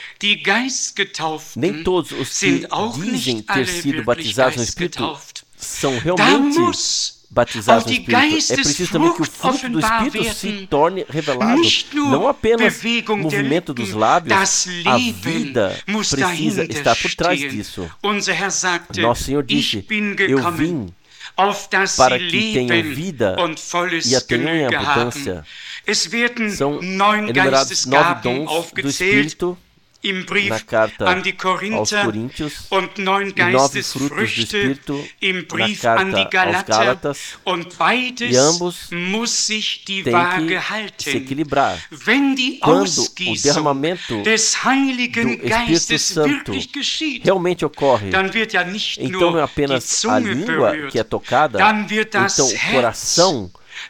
Nem todos os que dizem ter sido batizados no Espírito são realmente batizados no Espírito. É preciso também que o fruto do Espírito se torne revelado. Não apenas o movimento dos lábios, a vida precisa estar por trás disso. Nosso Senhor disse: eu vim para que tenham vida e a tenham em abundância. São enumerados 9 dons do Espírito na carta aos Coríntios e 9 frutos do Espírito na carta aos Gálatas, e ambos têm que se equilibrar. Quando o derramamento do Espírito Santo realmente ocorre, então não é apenas a língua que é tocada, então o coração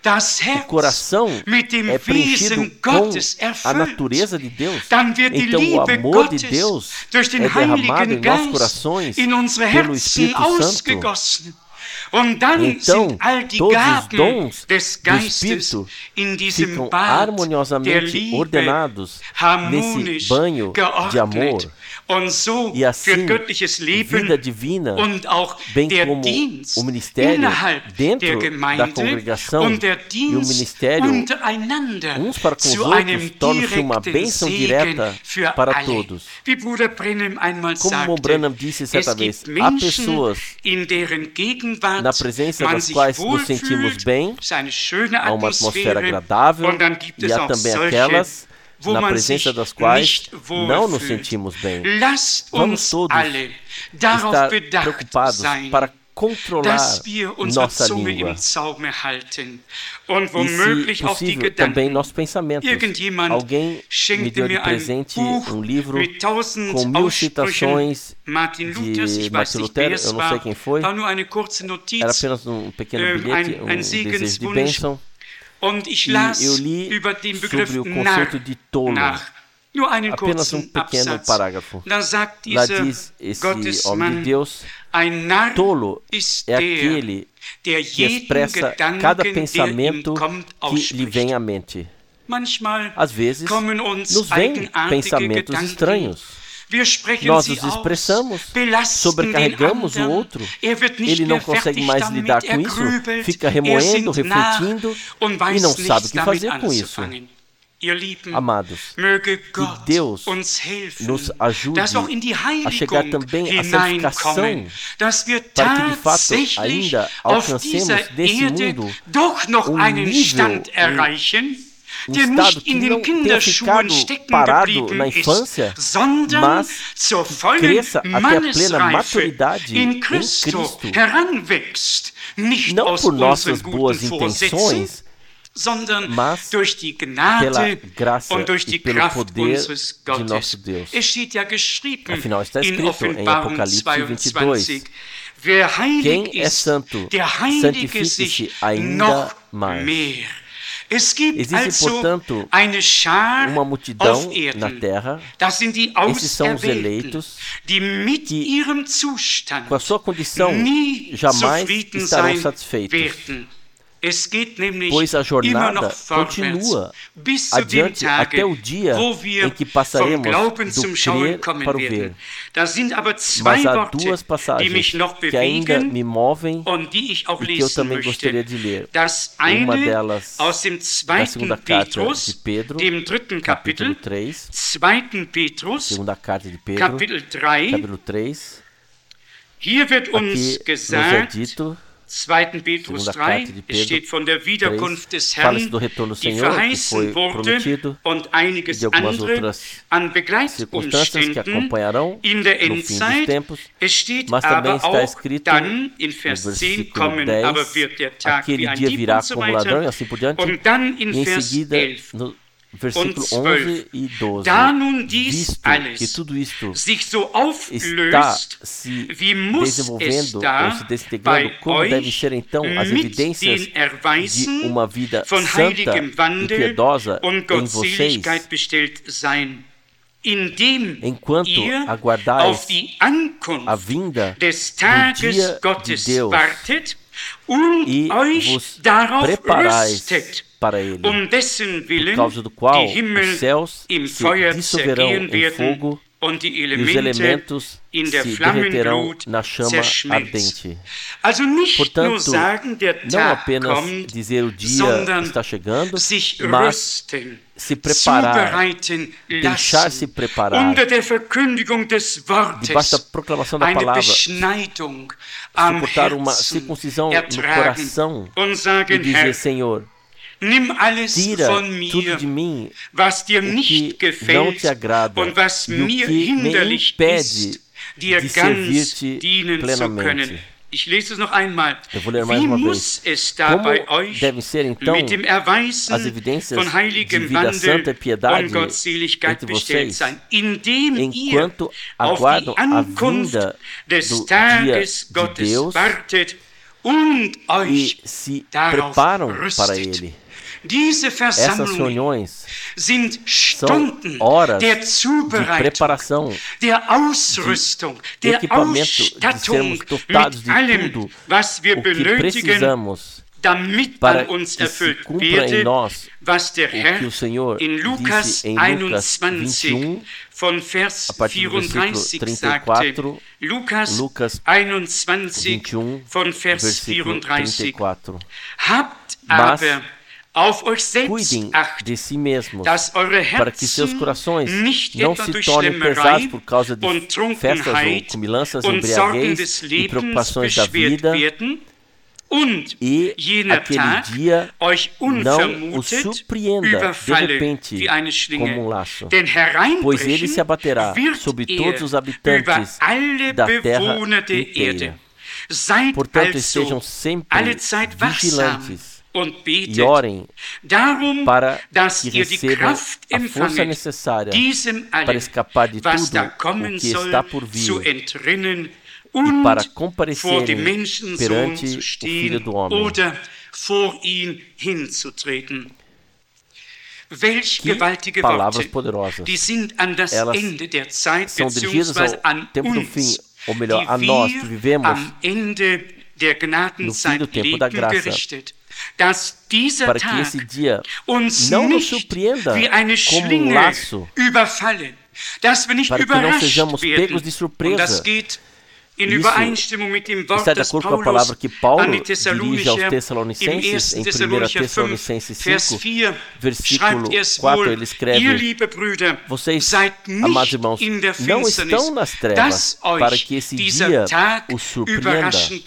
é preenchido com a natureza de Deus. Então o amor de Deus é derramado em nossos corações pelo Espírito Santo. Então, todos os dons do Espírito ficam harmoniosamente ordenados nesse banho de amor. E assim, vida divina, bem como o ministério dentro da congregação e o ministério uns para com os outros, torna-se uma bênção direta para todos. Como o Branham disse certa vez, há pessoas na presença das quais nos sentimos bem, há uma atmosfera agradável, e há também aquelas na presença das quais não nos sentimos bem. Vamos todos estar preocupados para controlar nossa língua. E, se possível, também nossos pensamentos. Alguém me deu de presente um livro com 1000 citações de Martin Lutero, eu não sei quem foi. Era apenas um pequeno bilhete, um desejo de bênção. E eu li sobre o conceito de tolo. Apenas um pequeno parágrafo. Lá diz esse homem de Deus: tolo é aquele que expressa cada pensamento que lhe vem à mente. Às vezes, nos vêm pensamentos estranhos. Nós os expressamos, sobrecarregamos o outro, ele não consegue mais lidar com isso, fica remoendo, refletindo e não sabe o que fazer com isso. Amados, que Deus nos ajude a chegar também à santificação, para que de fato ainda alcancemos nesse mundo um estado que não tenha ficado parado na infância, mas que cresça até a plena maturidade em Cristo, não por nossas boas intenções, mas pela graça e pelo poder de nosso Deus. Afinal, está escrito em Apocalipse 22, quem é santo, santifique-se ainda mais. Existe, portanto, uma multidão na terra, esses são os eleitos, que com a sua condição jamais estarão satisfeitos. Pois a jornada continua adiante até o dia em que passaremos do crer para o ver. Mas há duas passagens que ainda me movem e que eu também gostaria de ler. Uma delas da segunda carta de Pedro, capítulo 3. Segunda carta de Pedro, capítulo 3. Aqui nos é dito... 2. Petrus 3 steht von der Wiederkunft des Herrn, die verheißen wurde, und einiges andere an Begleitumständen in der Endzeit. Es steht aber auch dann in Vers 10 kommen, aber wird der Tag wie ein Dieb und so weiter. Und dann in Vers 11. Versículo 11 e 12. Visto que tudo isto está se desenvolvendo ou se desintegrando, como devem ser então as evidências de uma vida santa e piedosa em vocês, enquanto aguardais a vinda do dia de Deus e vos preparais para ele, por causa do qual os céus se dissolverão em fogo e os elementos se derreterão na chama ardente. Portanto, não apenas dizer o dia está chegando, mas se preparar, deixar-se preparar, debaixo da proclamação da palavra, suportar uma circuncisão no coração e dizer, Senhor, tira tudo de mim o que não te agrada e o que me impede de servir-te plenamente. Eu vou ler mais uma vez. Como devem ser, então, as evidências de vida santa e piedade entre vocês, enquanto aguardam a vinda do dia de Deus e se preparam para ele? Essas reuniões são horas de preparação, de equipamento, de sermos dotados de tudo o que precisamos para que se cumpra em nós o que o Senhor disse em Lucas 21, a partir do versículo 34, Lucas 21, versículo 34. Mas cuidem de si mesmos, para que seus corações não se tornem pesados por causa de festas ou comilanças, embriaguez e preocupações da vida, e aquele dia não o surpreenda de repente como um laço, pois ele se abaterá sobre todos os habitantes da terra inteira. Portanto, estejam sempre vigilantes e orem para que recebam a força necessária para escapar de tudo o que está por vir e para comparecerem perante o Filho do Homem. Que palavras poderosas! Elas são dirigidas ao tempo do fim, ou melhor, a nós que vivemos no fim do tempo da graça, para que esse dia não nos surpreenda como um laço, para que não sejamos pegos de surpresa. está de acordo com a palavra que Paulo dirige aos Tessalonicenses, em 1 Tessalonicenses 5, versículo 4, ele escreve: vocês, amados irmãos, não estão nas trevas para que esse dia os surpreenda.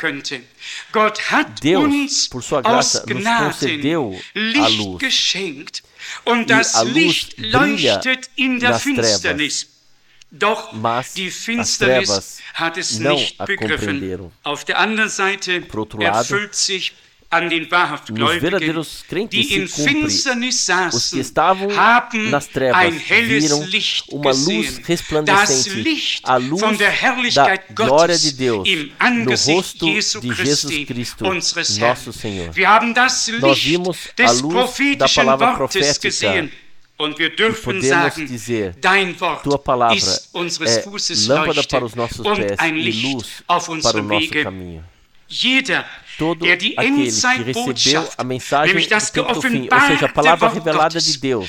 Deus, por sua graça, nos concedeu a luz. E a luz brilha nas trevas. Mas as trevas não a compreenderam. Por outro lado, nos verdadeiros crentes se cumpre. Os que estavam nas trevas viram uma luz resplandecente, a luz da glória de Deus no rosto de Jesus Cristo, nosso Senhor. Nós vimos a luz da palavra profética. E podemos dizer, tua palavra é lâmpada para os nossos pés e luz para o nosso caminho. Todo aquele que recebeu a mensagem do tempo do fim, ou seja, a palavra revelada de Deus,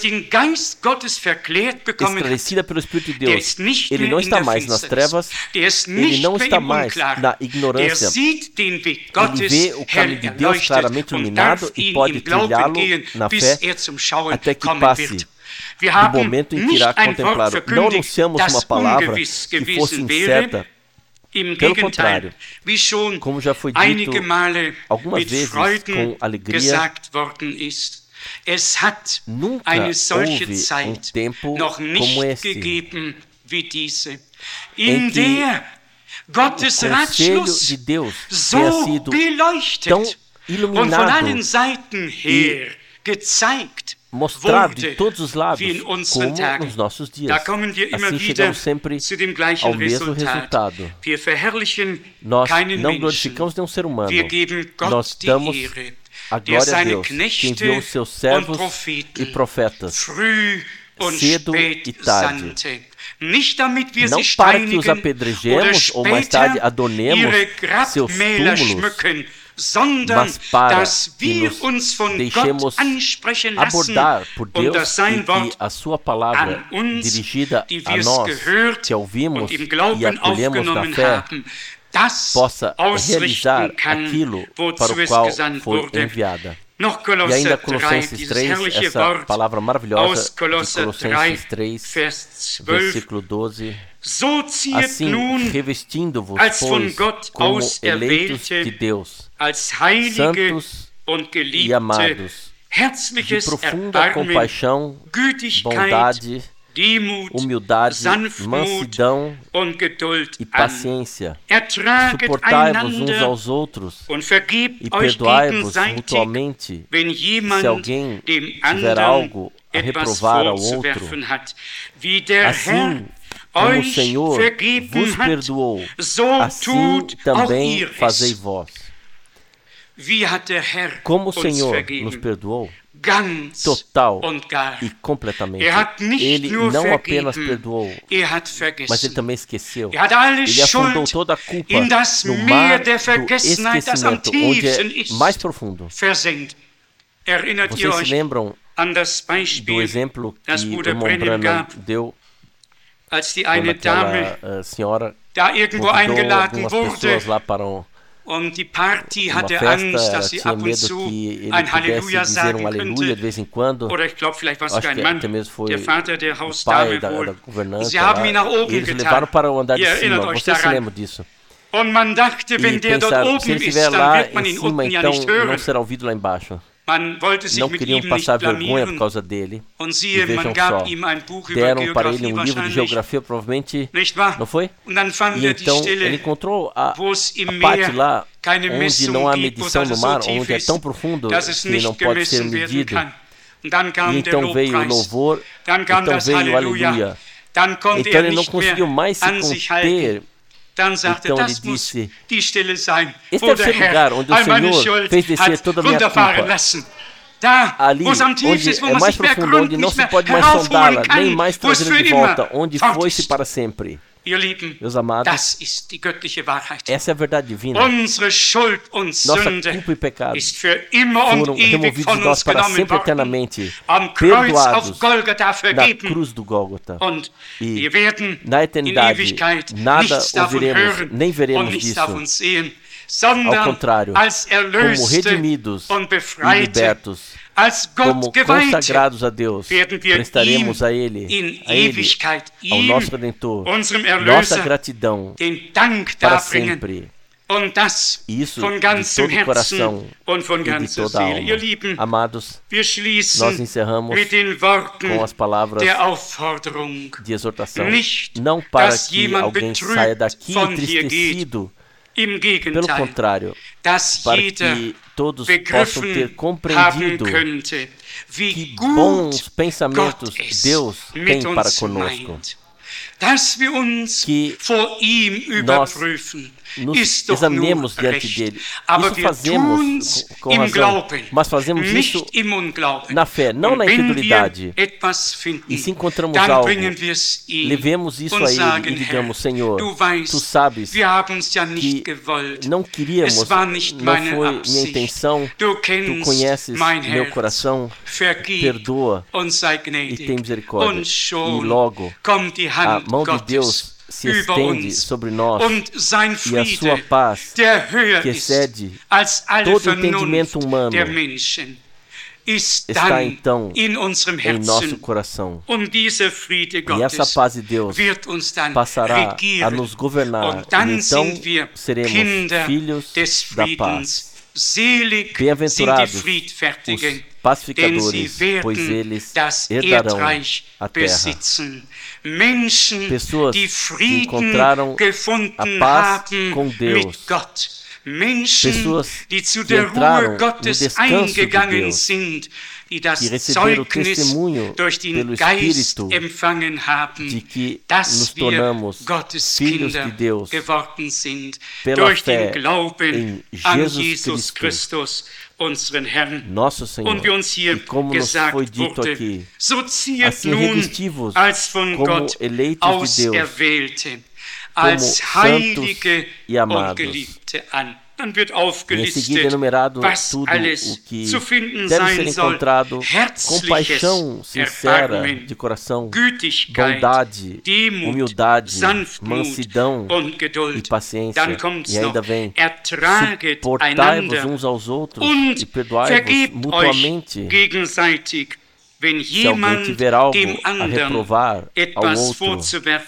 esclarecida pelo Espírito de Deus, ele não está mais nas trevas, ele não está mais na ignorância, ele vê o caminho de Deus claramente iluminado e pode trilhá-lo na fé até que passe do momento em que irá contemplá-lo. Não anunciamos uma palavra que fosse incerta. Pelo contrário, como já foi dito algumas vezes com alegria, nunca houve um tempo como este, em que o conselho de Deus tenha sido tão iluminado e mostrado de todos os lados, como nos nossos dias. Assim chegamos sempre ao mesmo resultado. Nós não glorificamos nenhum ser humano. Nós damos a glória a Deus, que enviou os seus servos e profetas, cedo e tarde. Não para que os apedrejemos ou mais tarde adornemos seus túmulos, mas para que nos deixemos abordar por Deus e que a sua palavra dirigida a nós, que ouvimos e acolhemos na fé, possa realizar aquilo para o qual foi enviada. E ainda Colossenses 3, essa palavra maravilhosa de Colossenses 3, versículo 12. Assim, revestindo-vos, pois, como eleitos de Deus, santos e amados, de profunda compaixão, bondade, humildade, mansidão e paciência. Suportai-vos uns aos outros e perdoai-vos mutuamente se alguém tiver algo a reprovar ao outro. Assim como o Senhor vos perdoou, assim também fazei vós. Como o Senhor nos perdoou, total e completamente. Ele não apenas perdoou, mas ele também esqueceu. Ele afundou toda a culpa no mar do esquecimento, onde é mais profundo. Vocês se lembram do exemplo que o irmão Branham deu quando aquela senhora convidou algumas pessoas lá para uma festa, ela tinha medo que ele pudesse dizer um aleluia de vez em quando. Acho que até mesmo foi o pai da governanta lá. E eles levaram para o andar de cima. Vocês se lembram disso? E pensaram, se ele estiver lá em cima, então não será ouvido lá embaixo. Não queriam passar vergonha por causa dele. E vejam só, deram para ele um livro de geografia, provavelmente, não foi? E então ele encontrou a parte lá onde não há medição no mar, onde é tão profundo que não pode ser medido. E então veio o louvor, então veio o aleluia. Então ele não conseguiu mais se conter. Então ele disse, este deve ser o lugar onde o Senhor fez descer toda a minha culpa. Ali, onde é mais profundo, onde não se pode mais sondá-la, nem mais trazê-la de volta, onde foi-se para sempre. Meus amados, essa é a verdade divina. Nossa culpa e pecado foram removidos de nós para sempre eternamente, perdoados na cruz do Gólgota. E na eternidade, nada ouviremos, nem veremos disso. Ao contrário, como redimidos e libertos, como consagrados a Deus, prestaremos a Ele, ao nosso Redentor, nossa gratidão para sempre. Isso de todo o coração e de toda a alma. Amados, nós encerramos com as palavras de exortação. Não para que alguém saia daqui entristecido, pelo contrário, para que todos possam ter compreendido que bons pensamentos Deus tem para conosco, que nós nos examinemos diante dele. Isso fazemos com razão, mas fazemos isso na fé, não na incredulidade. E se encontramos algo, levemos isso a ele e digamos: Senhor, tu sabes que não queríamos, não foi minha intenção, tu conheces meu coração, perdoa e tem misericórdia. E logo a mão de Deus se estende sobre nós e a sua paz, que excede todo entendimento humano, está então em nosso coração. E essa paz de Deus passará a nos governar, e então seremos filhos da paz. Bem-aventurados os pacificadores, pois eles herdarão a terra. Pessoas que encontraram a paz com Deus, pessoas que entraram no descanso de Deus, que receberam o testemunho pelo Espírito de que nos tornamos filhos de Deus pela fé em Jesus Cristo, nosso Senhor. E como nos foi dito aqui, assim revestivos como eleitos de Deus, como santos e amados. E em seguida é enumerado tudo o que deve ser encontrado: compaixão sincera de coração, bondade, humildade, mansidão e paciência. E ainda vem: suportai-vos uns aos outros e perdoai-vos mutuamente. Se alguém tiver algo a reprovar ao outro,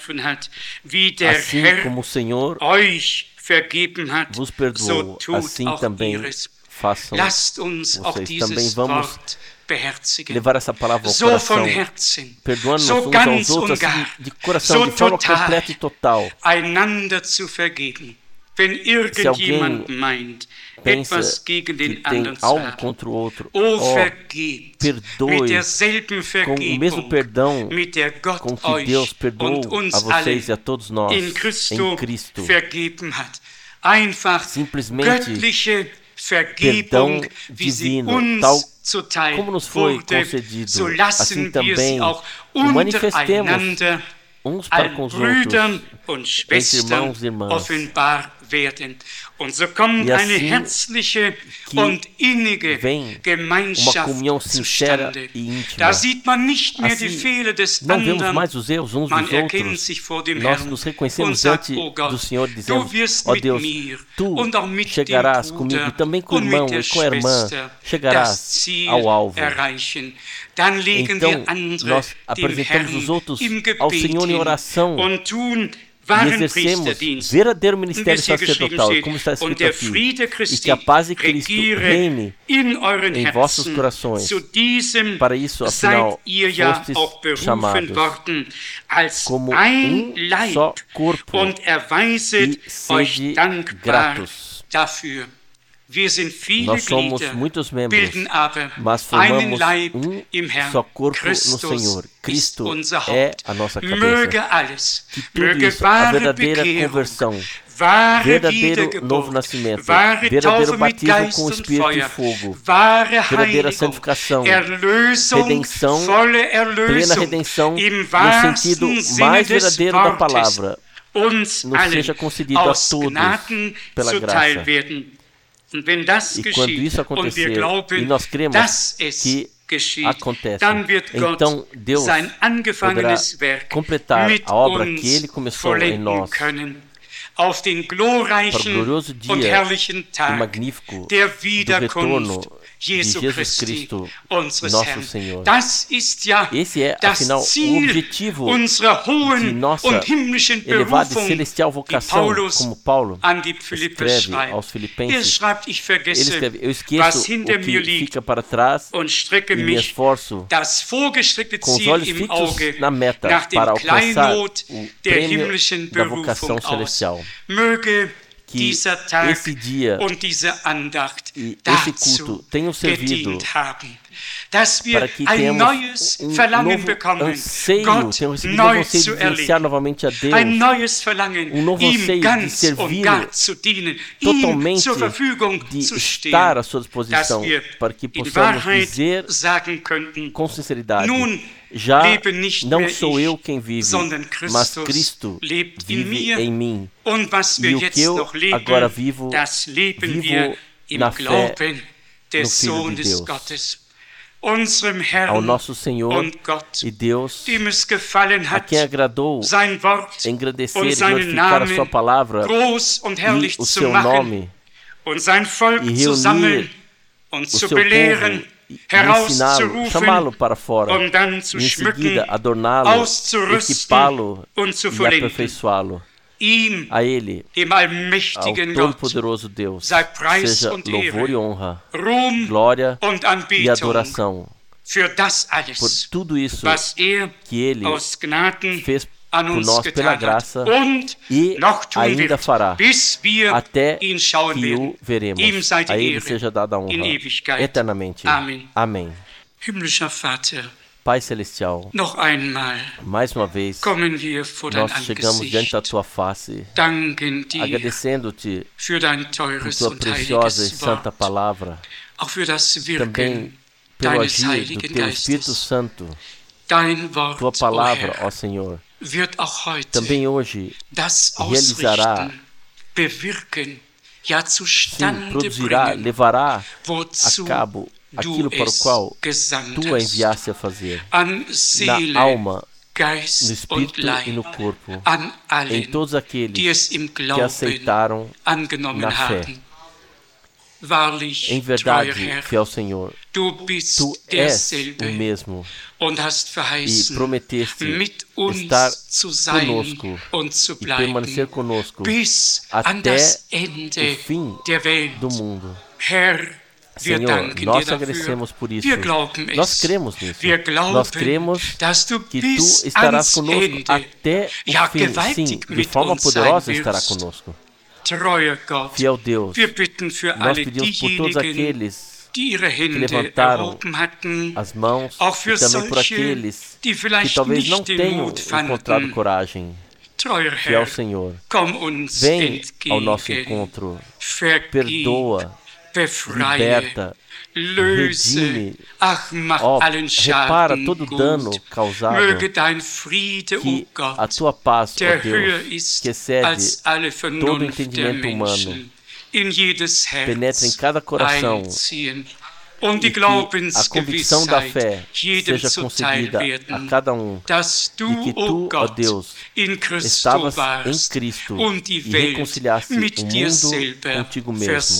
assim como o Senhor vos perdoou, assim também façam vocês. Também vamos levar essa palavra ao coração, perdoando-nos uns aos outros, assim, de coração, de forma completa e total. Se alguém pensa que tem algo contra o outro, perdoe com o mesmo perdão com que Deus perdoou a vocês e a todos nós em Cristo. Simplesmente perdão divino, tal como nos foi concedido, assim também o manifestemos uns para com os outros, entre irmãos e irmãs. E assim que vem uma comunhão sincera e íntima. Assim, não vemos mais os erros uns dos outros. Nós nos reconhecemos diante do Senhor, dizendo: ó Deus, tu chegarás comigo e também com o irmão e com a irmã, chegarás ao alvo. Então, nós apresentamos os outros ao Senhor em oração e exercemos verdadeiro ministério sacerdotal, como está escrito aqui, e que a paz de Cristo reine em vossos corações. Para isso, afinal, fostes chamados como um só corpo, e sede gratos. Nós somos muitos membros, mas formamos um só corpo no Senhor. Cristo é a nossa cabeça. Que tudo isso, a verdadeira conversão, verdadeiro novo nascimento, verdadeiro batismo com o Espírito e fogo, verdadeira santificação, redenção, plena redenção, no sentido mais verdadeiro da palavra, nos seja concedido a todos pela graça. E quando isso acontecer, e nós cremos que acontece, então Deus poderá completar a obra que Ele começou em nós, para o glorioso dia e magnífico do retorno de Jesus Cristo, nosso Senhor. Esse é, afinal, o objetivo de nossa elevada e celestial vocação, como Paulo escreve aos Filipenses. Ele escreve: eu esqueço o que fica para trás e me esforço com os olhos fixos na meta para alcançar o prêmio da vocação celestial. Que esse dia e esse culto tenham servido para que tenhamos um novo anseio, tenhamos recebido um novo anseio de vivenciar novamente a Deus, um novo anseio de servi-lo totalmente, de estar à sua disposição, para que possamos dizer com sinceridade: já não sou eu quem vive, mas Cristo vive em mim. E o que eu agora vivo, vivo na fé no Filho de Deus. Ao nosso Senhor e Deus, a quem agradou engrandecer e glorificar a sua palavra e o seu nome, e reunir o seu povo, e ensiná-lo, chamá-lo para fora, e em seguida adorná-lo, equipá-lo e aperfeiçoá-lo. A Ele, ao Todo-Poderoso Deus, seja louvor e honra, glória e adoração por tudo isso que Ele fez por nós pela graça e ainda fará, até que o veremos. A Ele seja dada a honra eternamente. Amém. Pai Celestial, mais uma vez, nós chegamos diante da Tua face, agradecendo-Te por Tua preciosa e santa palavra, também pelo agir do Teu Espírito Santo. Tua palavra, ó Senhor, também hoje realizará, sim, produzirá, levará a cabo aquilo para o qual Tu a enviaste a fazer, na alma, no espírito e no corpo, em todos aqueles que aceitaram na fé. Em verdade, fiel Senhor, Tu és o mesmo e prometeste estar conosco e permanecer conosco até o fim do mundo. Senhor, nós agradecemos por isso. Nós cremos nisso. Nós cremos que Tu estarás conosco até o fim. Sim, de forma poderosa estará conosco. Fiel Deus, nós pedimos por todos aqueles que levantaram as mãos e também por aqueles que talvez não tenham encontrado coragem. Fiel Senhor, vem ao nosso encontro, perdoa, liberta, redime, repara todo o dano causado, que a Tua paz, ó Deus, que excede todo o entendimento humano, penetre em cada coração e que a convicção da fé seja concedida a cada um, e que Tu, ó Deus, estavas em Cristo e reconciliaste o mundo contigo mesmo.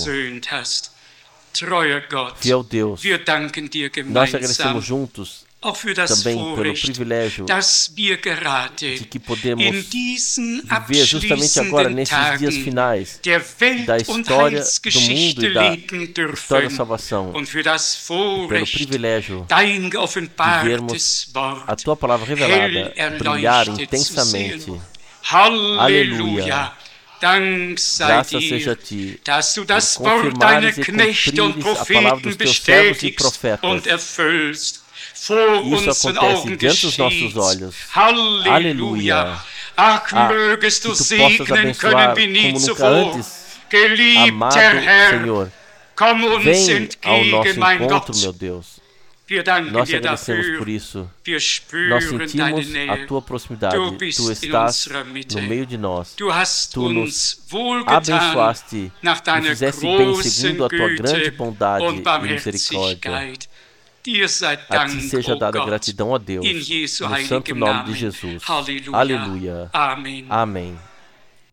Fiel Deus, nós agradecemos juntos também pelo privilégio de que podemos viver justamente agora, nesses dias finais da história do mundo e da história da salvação, pelo privilégio de vermos a Tua palavra revelada brilhar intensamente. Aleluia! Graças seja a Ti, por confirmares e cumprires a palavra dos Teus servos e profetas. Isso acontece diante dos nossos olhos. Aleluia! Que Tu possas abençoar como nunca antes, amado Senhor. Vem ao nosso encontro, meu Deus. Nós te agradecemos por isso. Nós sentimos a tua proximidade. Tu estás no meio de nós. Tu nos abençoaste e fizeste bem segundo a tua grande bondade e misericórdia. A ti seja dada gratidão a Deus, no santo nome de Jesus. Aleluia. Amém.